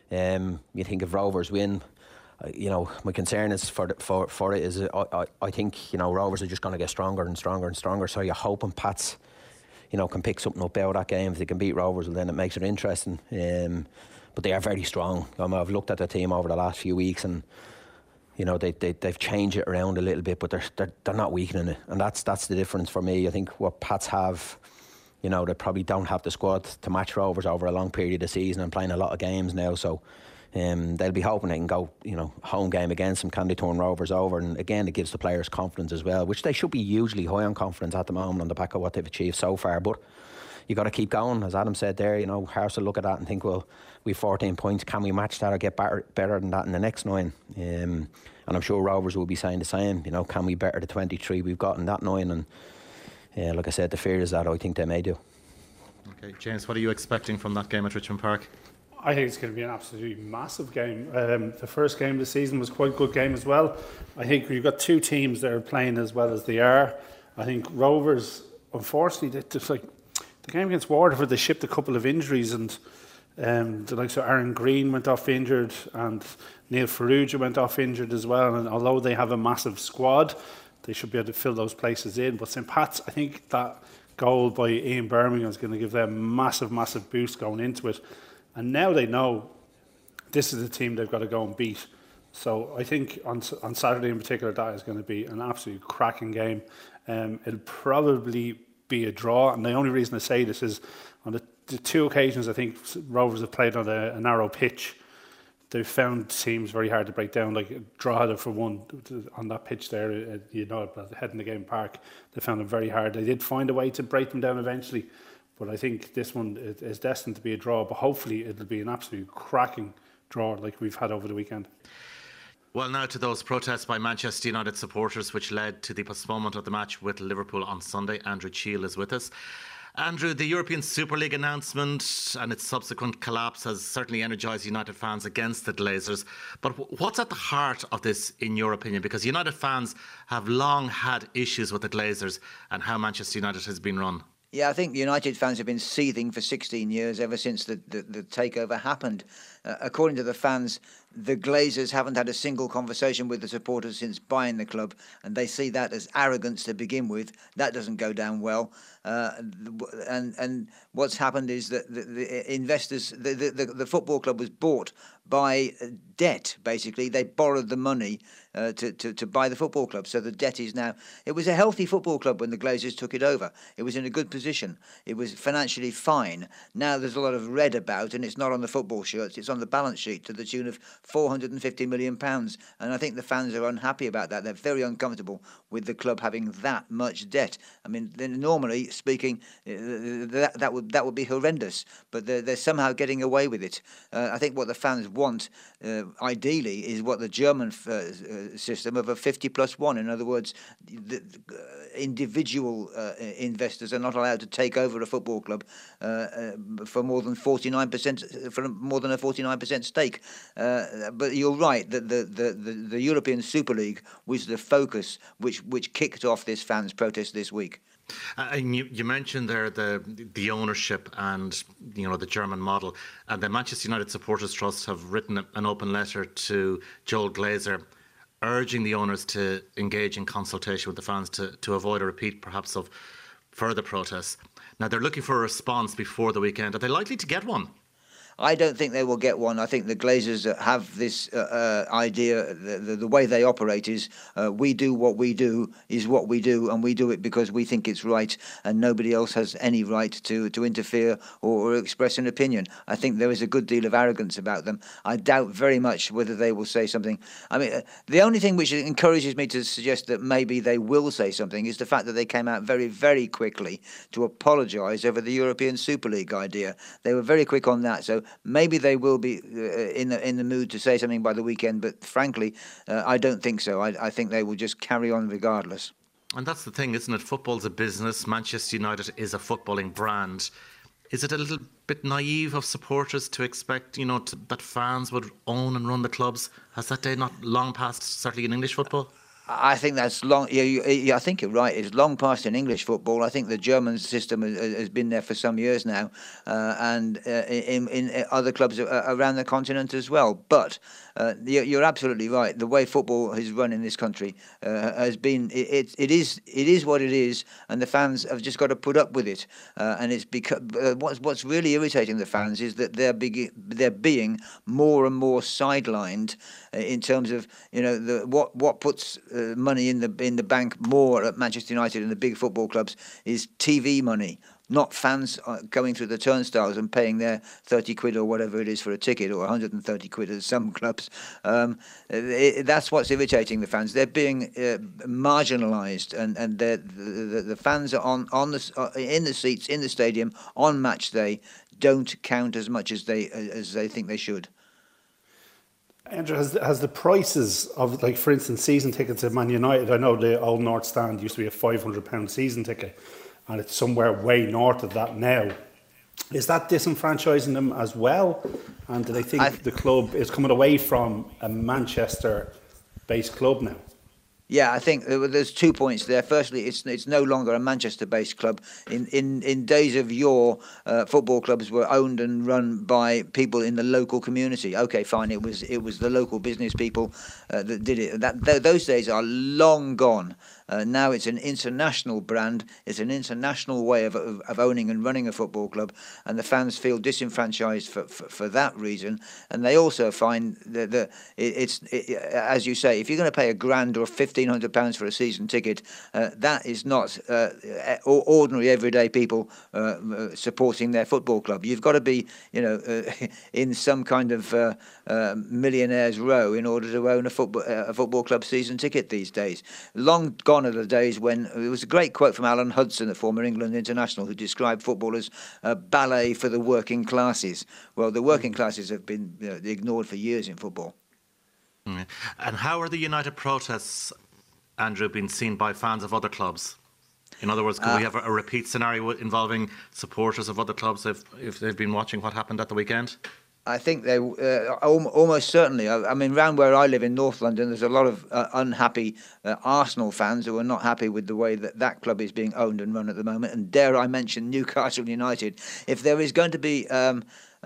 Um, you think if Rovers win, uh, you know, my concern is for the, for for it is uh, I I think you know Rovers are just going to get stronger and stronger and stronger. So you're hoping Pats, you know, can pick something up out of that game. If they can beat Rovers, well, then it makes it interesting. Um, but they are very strong. I mean, I've looked at their team over the last few weeks and. you know, they, they, they've changed it around a little bit, but they're, they're, they're not weakening it. And that's that's the difference for me. I think what Pats have, you know, they probably don't have the squad to match Rovers over a long period of season and playing a lot of games now. So um, they'll be hoping they can go, you know, home game against them. Can they turn Rovers over? And again, it gives the players confidence as well, which they should be hugely high on confidence at the moment on the back of what they've achieved so far. But you got to keep going, as Adam said there. You know, Hearts will look at that and think, well, we've fourteen points. Can we match that or get better, better than that in the next nine? Um, and I'm sure Rovers will be saying the same. You know, can we better the twenty-three we've got in that nine? And uh, like I said, the fear is that I think they may do. Okay, James, what are you expecting from that game at Richmond Park? I think it's going to be an absolutely massive game. Um, the first game of the season was quite a good game as well. I think you've got two teams that are playing as well as they are. I think Rovers, unfortunately, they just like the game against Waterford, they shipped a couple of injuries, and um, the likes of Aaron Green went off injured, and Neil Ferrugia went off injured as well. And although they have a massive squad, they should be able to fill those places in. But Saint Pat's, I think that goal by Ian Birmingham is going to give them a massive, massive boost going into it. And now they know this is the team they've got to go and beat. So I think on on Saturday in particular, that is going to be an absolute cracking game. Um, it'll probably be a draw. And the only reason I say this is on the, the two occasions I think Rovers have played on a, a narrow pitch, they've found teams very hard to break down. Like Drogheda, for one, on that pitch there, you know, heading the game park, they found them very hard. They did find a way to break them down eventually. But I think this one is destined to be a draw, but hopefully it'll be an absolute cracking draw like we've had over the weekend. Well, now to those protests by Manchester United supporters which led to the postponement of the match with Liverpool on Sunday. Andrew Cheal is with us. Andrew, the European Super League announcement and its subsequent collapse has certainly energised United fans against the Glazers. But what's at the heart of this, in your opinion? Because United fans have long had issues with the Glazers and how Manchester United has been run. Yeah, I think United fans have been seething for sixteen years, ever since the, the, the takeover happened. Uh, according to the fans, the Glazers haven't had a single conversation with the supporters since buying the club, and they see that as arrogance to begin with. That doesn't go down well. Uh, and and what's happened is that the, the investors, the, the, the football club was bought by debt, basically. They borrowed the money uh, to, to, to buy the football club. So the debt is now... It was a healthy football club when the Glazers took it over. It was in a good position. It was financially fine. Now there's a lot of red about, and it's not on the football shirts, it's on the balance sheet to the tune of four hundred fifty million pounds. And I think the fans are unhappy about that. They're very uncomfortable with the club having that much debt. I mean, normally speaking, that, that, would, that would be horrendous, but they're, they're somehow getting away with it. Uh, I think what the fans want, uh, ideally, is what the German uh, system of a fifty plus one. In other words, the, uh, individual uh, investors are not allowed to take over a football club uh, uh, for more than forty-nine percent, for more than a forty-nine percent stake. Uh, but you're right that the, the, the, the European Super League was the focus which, which kicked off this fans' protest this week. Uh, and you, you mentioned there the the ownership and, you know, the German model. And the Manchester United Supporters Trust have written an open letter to Joel Glazer, urging the owners to engage in consultation with the fans to, to avoid a repeat, perhaps, of further protests. Now, they're looking for a response before the weekend. Are they likely to get one? I don't think they will get one. I think the Glazers have this uh, uh, idea, the, the, the way they operate is uh, we do what we do is what we do, and we do it because we think it's right, and nobody else has any right to, to interfere or, or express an opinion. I think there is a good deal of arrogance about them. I doubt very much whether they will say something. I mean, uh, the only thing which encourages me to suggest that maybe they will say something is the fact that they came out very, very quickly to apologise over the European Super League idea. They were very quick on that, so maybe they will be uh, in the in the mood to say something by the weekend, but frankly, uh, I don't think so. I, I think they will just carry on regardless. And that's the thing, isn't it? Football's a business. Manchester United is a footballing brand. Is it a little bit naive of supporters to expect, you know, to, that fans would own and run the clubs? Has that day not long passed, certainly in English football? I think that's long. Yeah, you, you, I think you're right. It's long past in English football. I think the German system has, has been there for some years now, uh, and uh, in, in other clubs around the continent as well. But uh, you're absolutely right. The way football is run in this country uh, has been. It, it, it is. It is what it is, and the fans have just got to put up with it. Uh, and it's because uh, what's what's really irritating the fans is that they're big, they're being more and more sidelined uh, in terms of you know the what what puts. Uh, money in the in the bank more at Manchester United and the big football clubs is T V money, not fans going through the turnstiles and paying their thirty quid or whatever it is for a ticket, or one hundred thirty quid at some clubs. Um, it, that's what's irritating the fans. They're being uh, marginalised, and and the, the the fans are on on the uh, in the seats in the stadium on match day don't count as much as they as they think they should. Andrew, has, has the prices of, like, for instance, season tickets at Man United, I know the Old North Stand used to be a five hundred pound season ticket, and it's somewhere way north of that now. Is that disenfranchising them as well? And do they think I, the club is coming away from a Manchester-based club now? Yeah, I think there's two points there. Firstly, it's it's no longer a Manchester-based club. In in, in days of yore, uh, football clubs were owned and run by people in the local community. Okay, fine, it was it was the local business people uh, that did it. That th- those days are long gone. Uh, now it's an international brand. It's an international way of, of of owning and running a football club, and the fans feel disenfranchised for for, for that reason. And they also find that the it, it's it, as you say, if you're going to pay a grand or fifteen hundred pounds for a season ticket, uh, that is not uh, ordinary everyday people uh, supporting their football club. You've got to be, you know, uh, in some kind of uh, uh, millionaire's row in order to own a football uh, a football club season ticket these days. Long gone are the days when it was a great quote from Alan Hudson, the former England international, who described football as a ballet for the working classes. Well, the working classes have been you know, ignored for years in football. Mm. And how are the United protests, Andrew, been seen by fans of other clubs? In other words, could uh, we have a, a repeat scenario involving supporters of other clubs if, if they've been watching what happened at the weekend? I think they uh, almost certainly. I, I mean, around where I live in North London, there's a lot of uh, unhappy uh, Arsenal fans who are not happy with the way that that club is being owned and run at the moment. And dare I mention Newcastle United? If there is going to be um, uh,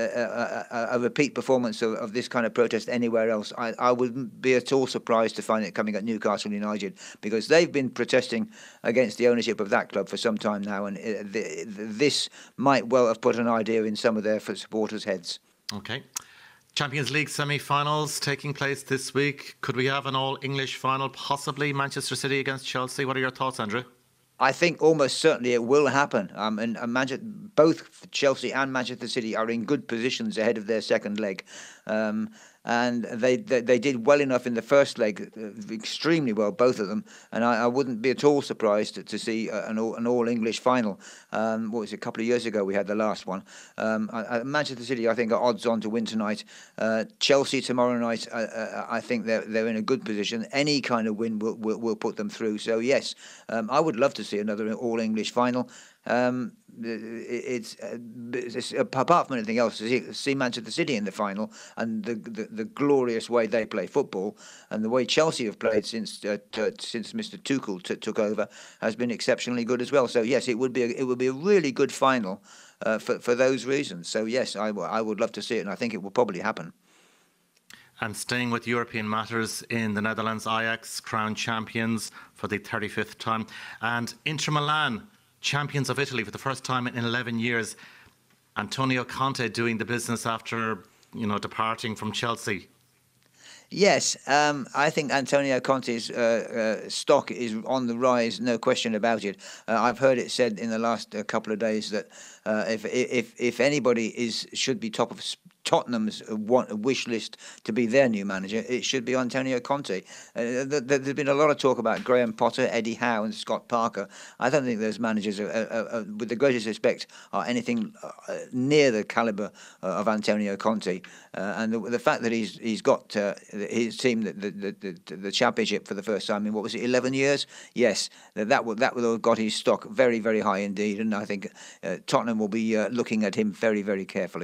a, a, a repeat performance of, of this kind of protest anywhere else, I, I wouldn't be at all surprised to find it coming at Newcastle United, because they've been protesting against the ownership of that club for some time now, and it, the, this might well have put an idea in some of their supporters' heads. Okay. Champions League semi-finals taking place this week. Could we have an all-English final, possibly Manchester City against Chelsea? What are your thoughts, Andrew? I think almost certainly it will happen. Um, and, and Manchester, both Chelsea and Manchester City are in good positions ahead of their second leg. Um, and they, they they did well enough in the first leg, uh, extremely well, both of them. And I, I wouldn't be at all surprised to, to see an all, an all-English final. Um, what was it, a couple of years ago we had the last one. Um, I, I, Manchester City, I think, are odds on to win tonight. Uh, Chelsea tomorrow night, uh, uh, I think they're they're in a good position. Any kind of win will will, will put them through. So yes, um, I would love to see another all-English final. Um, it's, it's apart from anything else, to see, see Manchester City in the final and the, the the glorious way they play football and the way Chelsea have played since uh, t- since Mister Tuchel t- took over has been exceptionally good as well. So yes, it would be a, it would be a really good final uh, for for those reasons. So yes, I, w- I would love to see it, and I think it will probably happen. And staying with European matters, in the Netherlands, Ajax crowned champions for the thirty-fifth time, and Inter Milan champions of Italy for the first time in eleven years. Antonio Conte doing the business after, you know, departing from Chelsea. Yes, um, I think Antonio Conte's uh, uh, stock is on the rise, no question about it. Uh, I've heard it said in the last uh, couple of days that uh, if if if anybody is should be top of Tottenham's want, wish list to be their new manager, it should be Antonio Conte. Uh, there's been a lot of talk about Graham Potter, Eddie Howe and Scott Parker. I don't think those managers, are, are, are, with the greatest respect, are anything uh, near the calibre uh, of Antonio Conte. Uh, and the, the fact that he's he's got uh, his team the the, the the championship for the first time in, what was it, eleven years? Yes, that that will, that will have got his stock very, very high indeed. And I think uh, Tottenham will be uh, looking at him very, very carefully.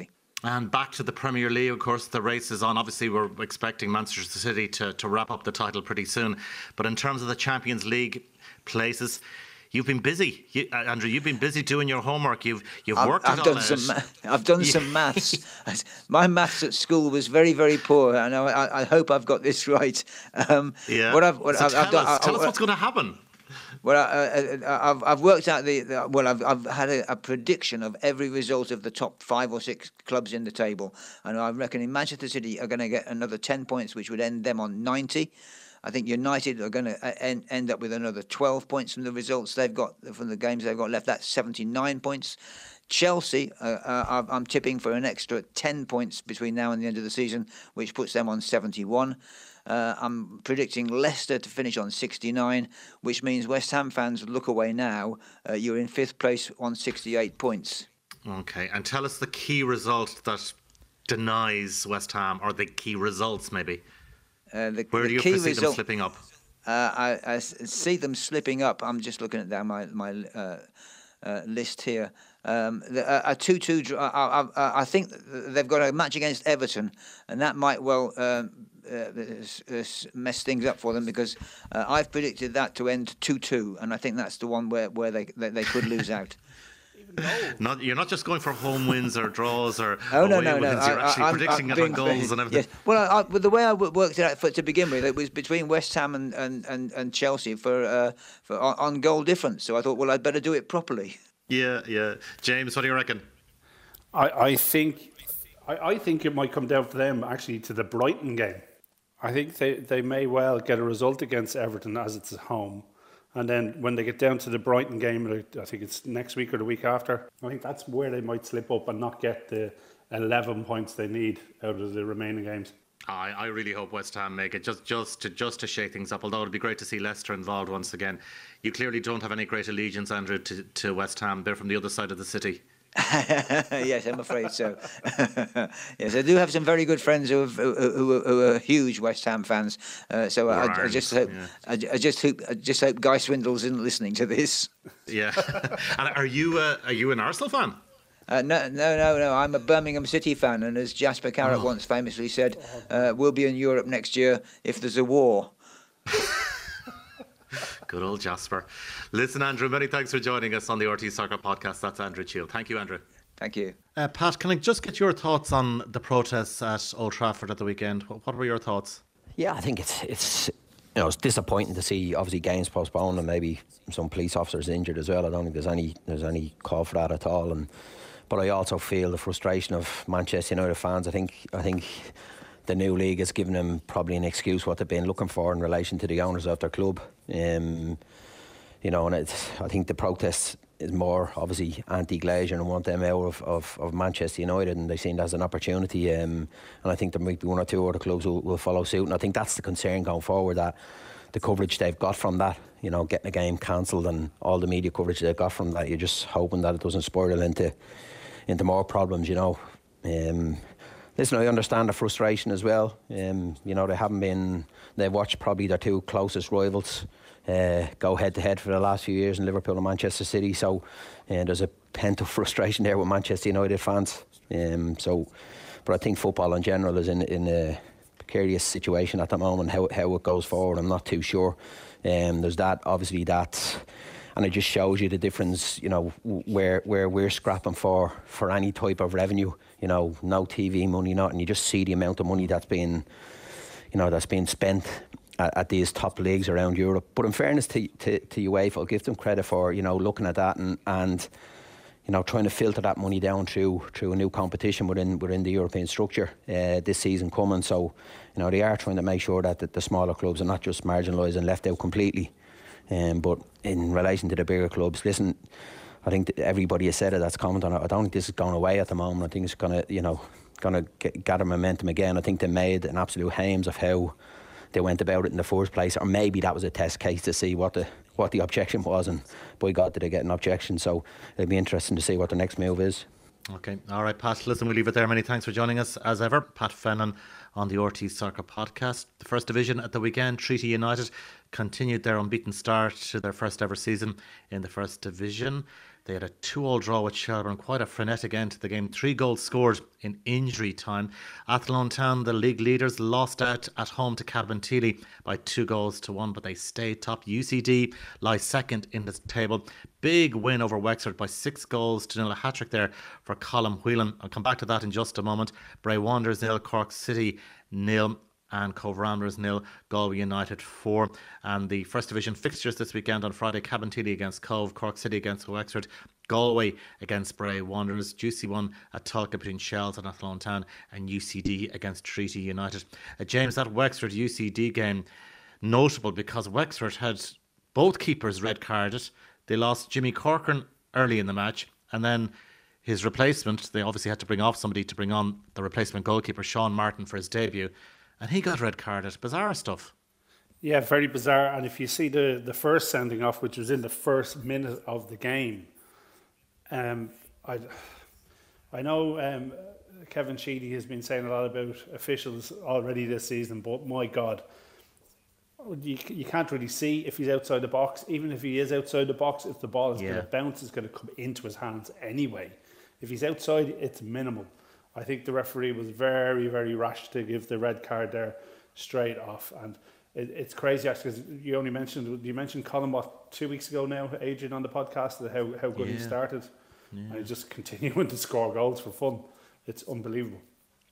And back to the Premier League, of course, the race is on. Obviously, we're expecting Manchester City to, to wrap up the title pretty soon. But in terms of the Champions League places, you've been busy, you, uh, Andrew. You've been busy doing your homework. You've you've I've, worked I've it done all some. out. Ma- I've done some maths. My maths at school was very, very poor, and I, I hope I've got this right. Um, Yeah. What I've, what so I've, tell I've done, us, I, tell I, us what's going to happen. Well, I, I, I've, I've worked out the, the well, I've, I've had a, a prediction of every result of the top five or six clubs in the table, and I reckon in Manchester City are going to get another ten points, which would end them on ninety. I think United are going to end, end up with another twelve points from the results they've got from the games they've got left. That's seventy-nine points. Chelsea, uh, uh, I'm tipping for an extra ten points between now and the end of the season, which puts them on seventy-one. Uh, I'm predicting Leicester to finish on sixty-nine, which means West Ham fans look away now. Uh, you're in fifth place on sixty-eight points. Okay, and tell us the key result that denies West Ham, or the key results maybe. Uh, the, Where the do you key foresee result, them slipping up? Uh, I, I see them slipping up. I'm just looking at that, my my uh, uh, list here. Um, the, uh, a two-two draw. I, I, I think they've got a match against Everton, and that might well um, uh, mess things up for them, because uh, I've predicted that to end two-two, and I think that's the one where, where they, they they could lose out. Not, you're not just going for home wins or draws or Oh no, away no, no! wins. You're I, actually I, predicting I'm it on being- goals and everything. Yes. Well, I, I, well, the way I w- worked it out for, to begin with, it was between West Ham and, and, and, and Chelsea for uh, for on, on goal difference. So I thought, well, I'd better do it properly. Yeah, yeah. James, what do you reckon? I, I think I, I think it might come down for them actually to the Brighton game. I think they, they may well get a result against Everton as it's at home. And then when they get down to the Brighton game, I think it's next week or the week after, I think that's where they might slip up and not get the eleven points they need out of the remaining games. I, I really hope West Ham make it just just to just to shake things up. Although it'd be great to see Leicester involved once again. You clearly don't have any great allegiance, Andrew, to, to West Ham. They're from the other side of the city. Yes, I'm afraid so. Yes, I do have some very good friends who, have, who, who, who are huge West Ham fans. Uh, so I, I just hope, yeah. I, I just hope, I just hope Guy Swindles isn't listening to this. Yeah. And are you uh, are you an Arsenal fan? Uh, no, no, no, no. I'm a Birmingham City fan, and as Jasper Carrott Oh. once famously said, uh, we'll be in Europe next year if there's a war. Good old Jasper. Listen, Andrew, many thanks for joining us on the R T Soccer Podcast. That's Andrew Cheal. Thank you, Andrew. Thank you. Uh, Pat, can I just get your thoughts on the protests at Old Trafford at the weekend? What, what were your thoughts? Yeah, I think it's it's you know it's disappointing to see obviously games postponed and maybe some police officers injured as well. I don't think there's any there's any call for that at all. And but I also feel the frustration of Manchester United fans. I think I think the new league has given them probably an excuse what they've been looking for in relation to the owners of their club. Um, you know, and it's, I think the protest is more obviously anti-Glazer and want them out of, of, of Manchester United, and they've seen that as an opportunity. Um, and I think there might be one or two other clubs who will follow suit. And I think that's the concern going forward, that the coverage they've got from that, you know, getting a game cancelled and all the media coverage they've got from that, you're just hoping that it doesn't spiral into into more problems, you know. Um, listen, I understand the frustration as well. Um, you know, they haven't been, they've watched probably their two closest rivals uh, go head to head for the last few years in Liverpool and Manchester City. So uh, there's a pent-up frustration there with Manchester United fans. Um, so, but I think football in general is in in a precarious situation at the moment. How how it goes forward, I'm not too sure. Um, there's that, obviously that. And it just shows you the difference, you know, where where we're scrapping for for any type of revenue, you know, no T V money, not, and you just see the amount of money that's being, you know, that's being spent at, at these top leagues around Europe. But in fairness to, to to UEFA, I'll give them credit for, you know, looking at that and and you know trying to filter that money down through through a new competition within within the European structure uh, this season coming. So, you know, they are trying to make sure that the, the smaller clubs are not just marginalised and left out completely. Um, but in relation to the bigger clubs, listen, I think that everybody has said it that's commented on it. I don't think this is going away at the moment. I think it's going to, you know, going to gather momentum again. I think they made an absolute hames of how they went about it in the first place, or maybe that was a test case to see what the what the objection was, and by God did they get an objection. So it'll be interesting to see what the next move is. Okay, all right, Pat. Listen, we'll leave it there. Many thanks for joining us as ever. Pat Fennan on the R T Soccer Podcast. The First Division at the weekend, Treaty United continued their unbeaten start to their first ever season in the First Division. They had a two-all draw with Shelbourne, quite a frenetic end to the game. Three goals scored in injury time. Athlone Town, the league leaders, lost out at home to Cabinteely by two goals to one, but they stayed top. U C D lies second in the table. Big win over Wexford by six goals to nil. A hat-trick there for Colin Whelan. I'll come back to that in just a moment. Bray Wanderers nil, Cork City nil. And Cove Ramblers nil, Galway United four. And the First Division fixtures this weekend on Friday: Cabinteely against Cove, Cork City against Wexford, Galway against Bray Wanderers, Juicy one at Tulka between Shells and Athlone Town, and U C D against Treaty United. Uh, James, that Wexford U C D game, notable because Wexford had both keepers red carded. They lost Jimmy Corcoran early in the match, and then his replacement, they obviously had to bring off somebody to bring on the replacement goalkeeper, Sean Martin, for his debut. And he got red carded. Bizarre stuff. Yeah, very bizarre. And if you see the, the first sending off, which was in the first minute of the game, um, I, I know um, Kevin Sheedy has been saying a lot about officials already this season, but my God, you, you can't really see if he's outside the box. Even if he is outside the box, if the ball is yeah. going to bounce, it's going to come into his hands anyway. If he's outside, it's minimal. I think the referee was very, very rash to give the red card there straight off. And it, it's crazy, actually, because you only mentioned, you mentioned Colin, what, two weeks ago now, Adrian, on the podcast, how, how good yeah. he started. Yeah. And he's just continuing to score goals for fun. It's unbelievable.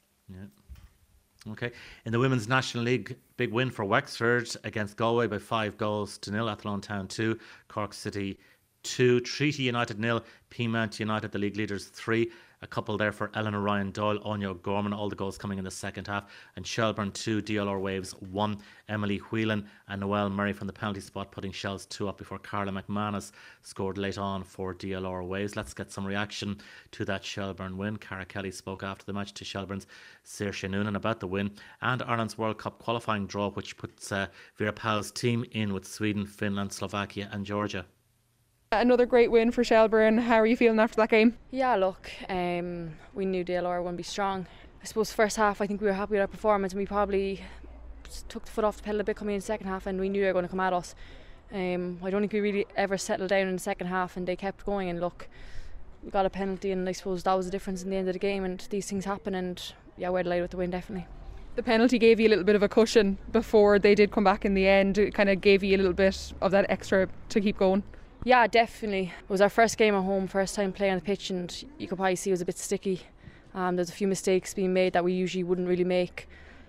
Yeah. Okay. In the Women's National League, big win for Wexford against Galway by five goals to nil. Athlone Town two, Cork City two, Treaty United nil, Peamount United, the league leaders, three. A couple there for Eleanor Ryan Doyle, Anya Gorman, all the goals coming in the second half. And Shelbourne two, D L R Waves one. Emily Whelan and Noelle Murray from the penalty spot putting Shells two up before Carla McManus scored late on for D L R Waves. Let's get some reaction to that Shelbourne win. Cara Kelly spoke after the match to Shelbourne's Saoirse Noonan about the win and Ireland's World Cup qualifying draw, which puts uh, Vera Pauw's team in with Sweden, Finland, Slovakia and Georgia. Another great win for Shelbourne. How are you feeling after that game? Yeah, look, um, we knew D L R wouldn't be strong. I suppose first half I think we were happy with our performance, and we probably took the foot off the pedal a bit coming in the second half, and we knew they were going to come at us. Um, I don't think we really ever settled down in the second half, and they kept going, and look, we got a penalty, and I suppose that was the difference in the end of the game, and these things happen, and yeah, we're delighted with the win, definitely. The penalty gave you a little bit of a cushion before they did come back in the end. It kind of gave you a little bit of that extra to keep going. Yeah, definitely. It was our first game at home, first time playing on the pitch, and you could probably see it was a bit sticky. Um, there's a few mistakes being made that we usually wouldn't really make.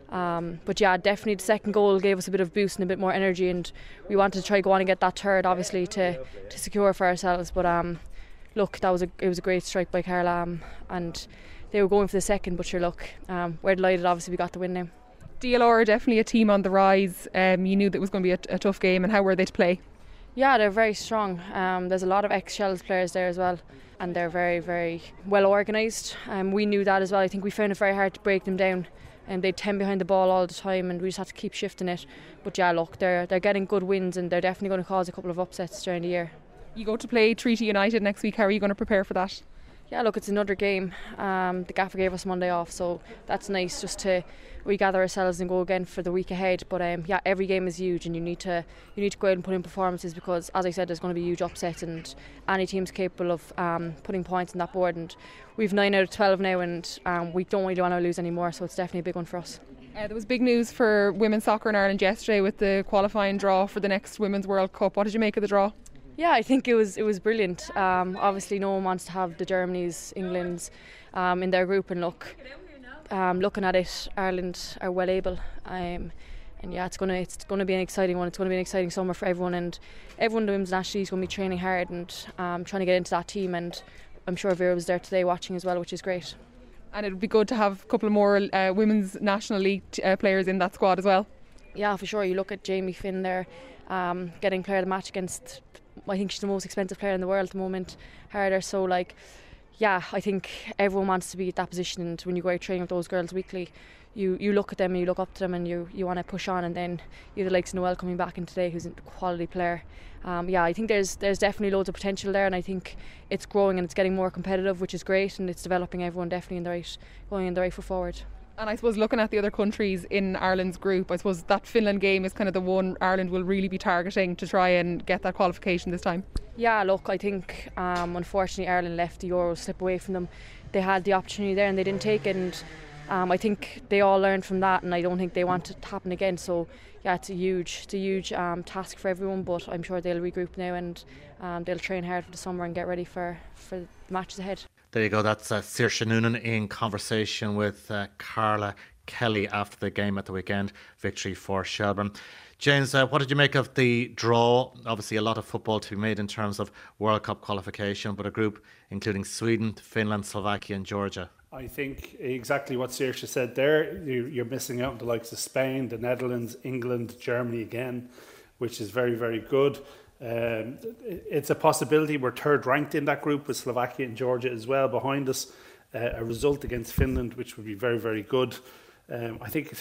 Um, but yeah, definitely the second goal gave us a bit of boost and a bit more energy, and we wanted to try go on and get that third, obviously, to, to secure for ourselves. But um, look, that was a it was a great strike by Carla, um, and they were going for the second. But sure, look, um, we're delighted. Obviously, we got the win now. D L R are definitely a team on the rise. Um, you knew that it was going to be a, a tough game, and how were they to play? Yeah, they're very strong. Um, there's a lot of ex-Shells players there as well, and they're very, very well organised. Um, we knew that as well. I think we found it very hard to break them down, and they'd tend behind the ball all the time, and we just had to keep shifting it. But yeah, look, they're they're getting good wins, and they're definitely going to cause a couple of upsets during the year. You go to play Treaty United next week. How are you going to prepare for that? Yeah, look, it's another game. Um, the gaffer gave us Monday off, so that's nice just to regather ourselves and go again for the week ahead. But um, yeah, every game is huge, and you need to you need to go out and put in performances, because, as I said, there's going to be huge upsets, and any team's capable of um, putting points on that board. And we've nine out of twelve now, and um, we don't really want to lose anymore, so it's definitely a big one for us. Uh, there was big news for women's soccer in Ireland yesterday with the qualifying draw for the next Women's World Cup. What did you make of the draw? Yeah, I think it was it was brilliant. Um, obviously, no one wants to have the Germanys, Englands um, in their group, and look, um, looking at it, Ireland are well able, um, and yeah, it's gonna it's gonna be an exciting one. It's gonna be an exciting summer for everyone, and everyone in the women's national league is gonna be training hard and um, trying to get into that team. And I'm sure Vera was there today watching as well, which is great. And it would be good to have a couple more uh, women's national league uh, players in that squad as well. Yeah, for sure. You look at Jamie Finn there, um, getting player of the match against, I think she's the most expensive player in the world at the moment, Harder. So like, yeah, I think everyone wants to be at that position, and when you go out training with those girls weekly, you, you look at them and you look up to them, and you, you want to push on. And then you have the likes of Noelle coming back in today, who's a quality player. Um, yeah, I think there's there's definitely loads of potential there, and I think it's growing and it's getting more competitive, which is great, and it's developing everyone definitely in the right, going in the right foot forward. And I suppose looking at the other countries in Ireland's group, I suppose that Finland game is kind of the one Ireland will really be targeting to try and get that qualification this time. Yeah, look, I think um, unfortunately Ireland let the Euros slip away from them. They had the opportunity there and they didn't take it, and um, I think they all learned from that, and I don't think they want it to happen again. So yeah, it's a huge, it's a huge um, task for everyone, but I'm sure they'll regroup now and um, they'll train hard for the summer and get ready for, for the matches ahead. There you go. That's uh, Saoirse Noonan in conversation with uh, Carla Kelly after the game at the weekend. Victory for Shelbourne. James, uh, what did you make of the draw? Obviously a lot of football to be made in terms of World Cup qualification, but a group including Sweden, Finland, Slovakia and Georgia. I think exactly what Saoirse said there. You're missing out on the likes of Spain, the Netherlands, England, Germany again, which is very, very good. Um, it's a possibility we're third ranked in that group with Slovakia and Georgia as well behind us. Uh, a result against Finland, which would be very, very good. Um, I think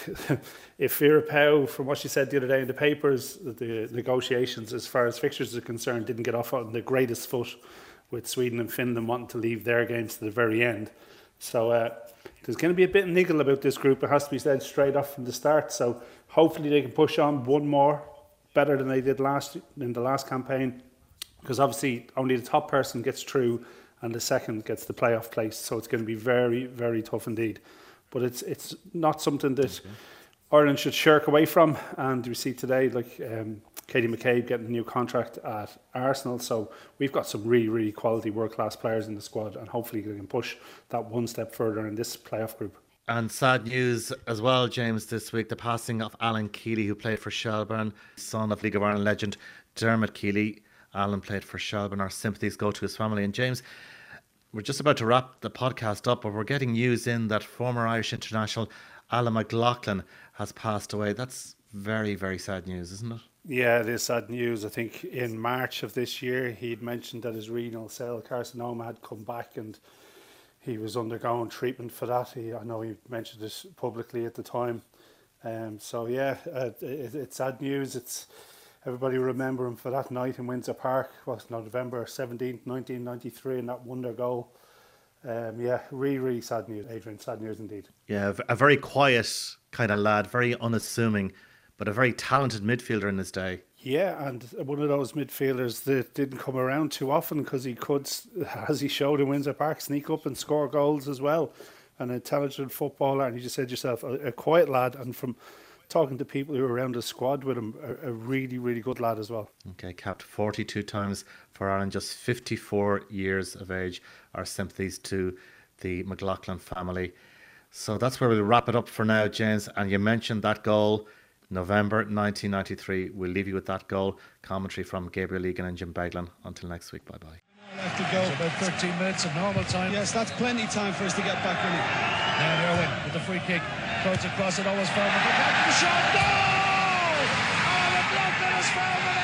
if Vera Pauw, from what she said the other day in the papers, the negotiations as far as fixtures are concerned didn't get off on the greatest foot, with Sweden and Finland wanting to leave their games to the very end. So uh, there's going to be a bit of niggle about this group, it has to be said straight off from the start. So hopefully they can push on one more, better than they did last in the last campaign, because obviously only the top person gets through and the second gets the playoff place. So it's going to be very, very tough indeed. But it's it's not something that okay. Ireland should shirk away from. And we see today, like um, Katie McCabe getting a new contract at Arsenal. So we've got some really, really quality world-class players in the squad, and hopefully they can push that one step further in this playoff group. And sad news as well, James, this week, the passing of Alan Keeley, who played for Shelbourne, son of League of Ireland legend Dermot Keeley. Alan played for Shelbourne. Our sympathies go to his family. And James, we're just about to wrap the podcast up, but we're getting news in that former Irish international Alan McLaughlin has passed away. That's very, very sad news, isn't it? Yeah, it is sad news. I think in March of this year, he'd mentioned that his renal cell carcinoma had come back and he was undergoing treatment for that. He, I know he mentioned this publicly at the time. Um, so yeah, uh, it, it's sad news. It's everybody remember him for that night in Windsor Park. Was November seventeenth, nineteen ninety-three, and that wonder goal. Um, yeah, really, really sad news, Adrian. Sad news indeed. Yeah, a very quiet kind of lad, very unassuming, but a very talented midfielder in his day. Yeah, and one of those midfielders that didn't come around too often, because he could, as he showed in Windsor Park, sneak up and score goals as well. An intelligent footballer, and you just said yourself, a, a quiet lad, and from talking to people who were around the squad with him, a, a really, really good lad as well. Okay, capped forty-two times for Ireland, just fifty-four years of age. Our sympathies to the McLaughlin family. So that's where we'll wrap it up for now, James. And you mentioned that goal, November nineteen ninety-three. We'll leave you with that goal. Commentary from Gabriel Egan and Jim Beglin. Until next week, bye-bye. Left to go. It's about thirteen minutes of normal time. Yes, that's plenty of time for us to get back in it. Now Irwin with the free kick. Floats across it, always found. Back to the shot. Goal! Oh, McLaughlin has found it.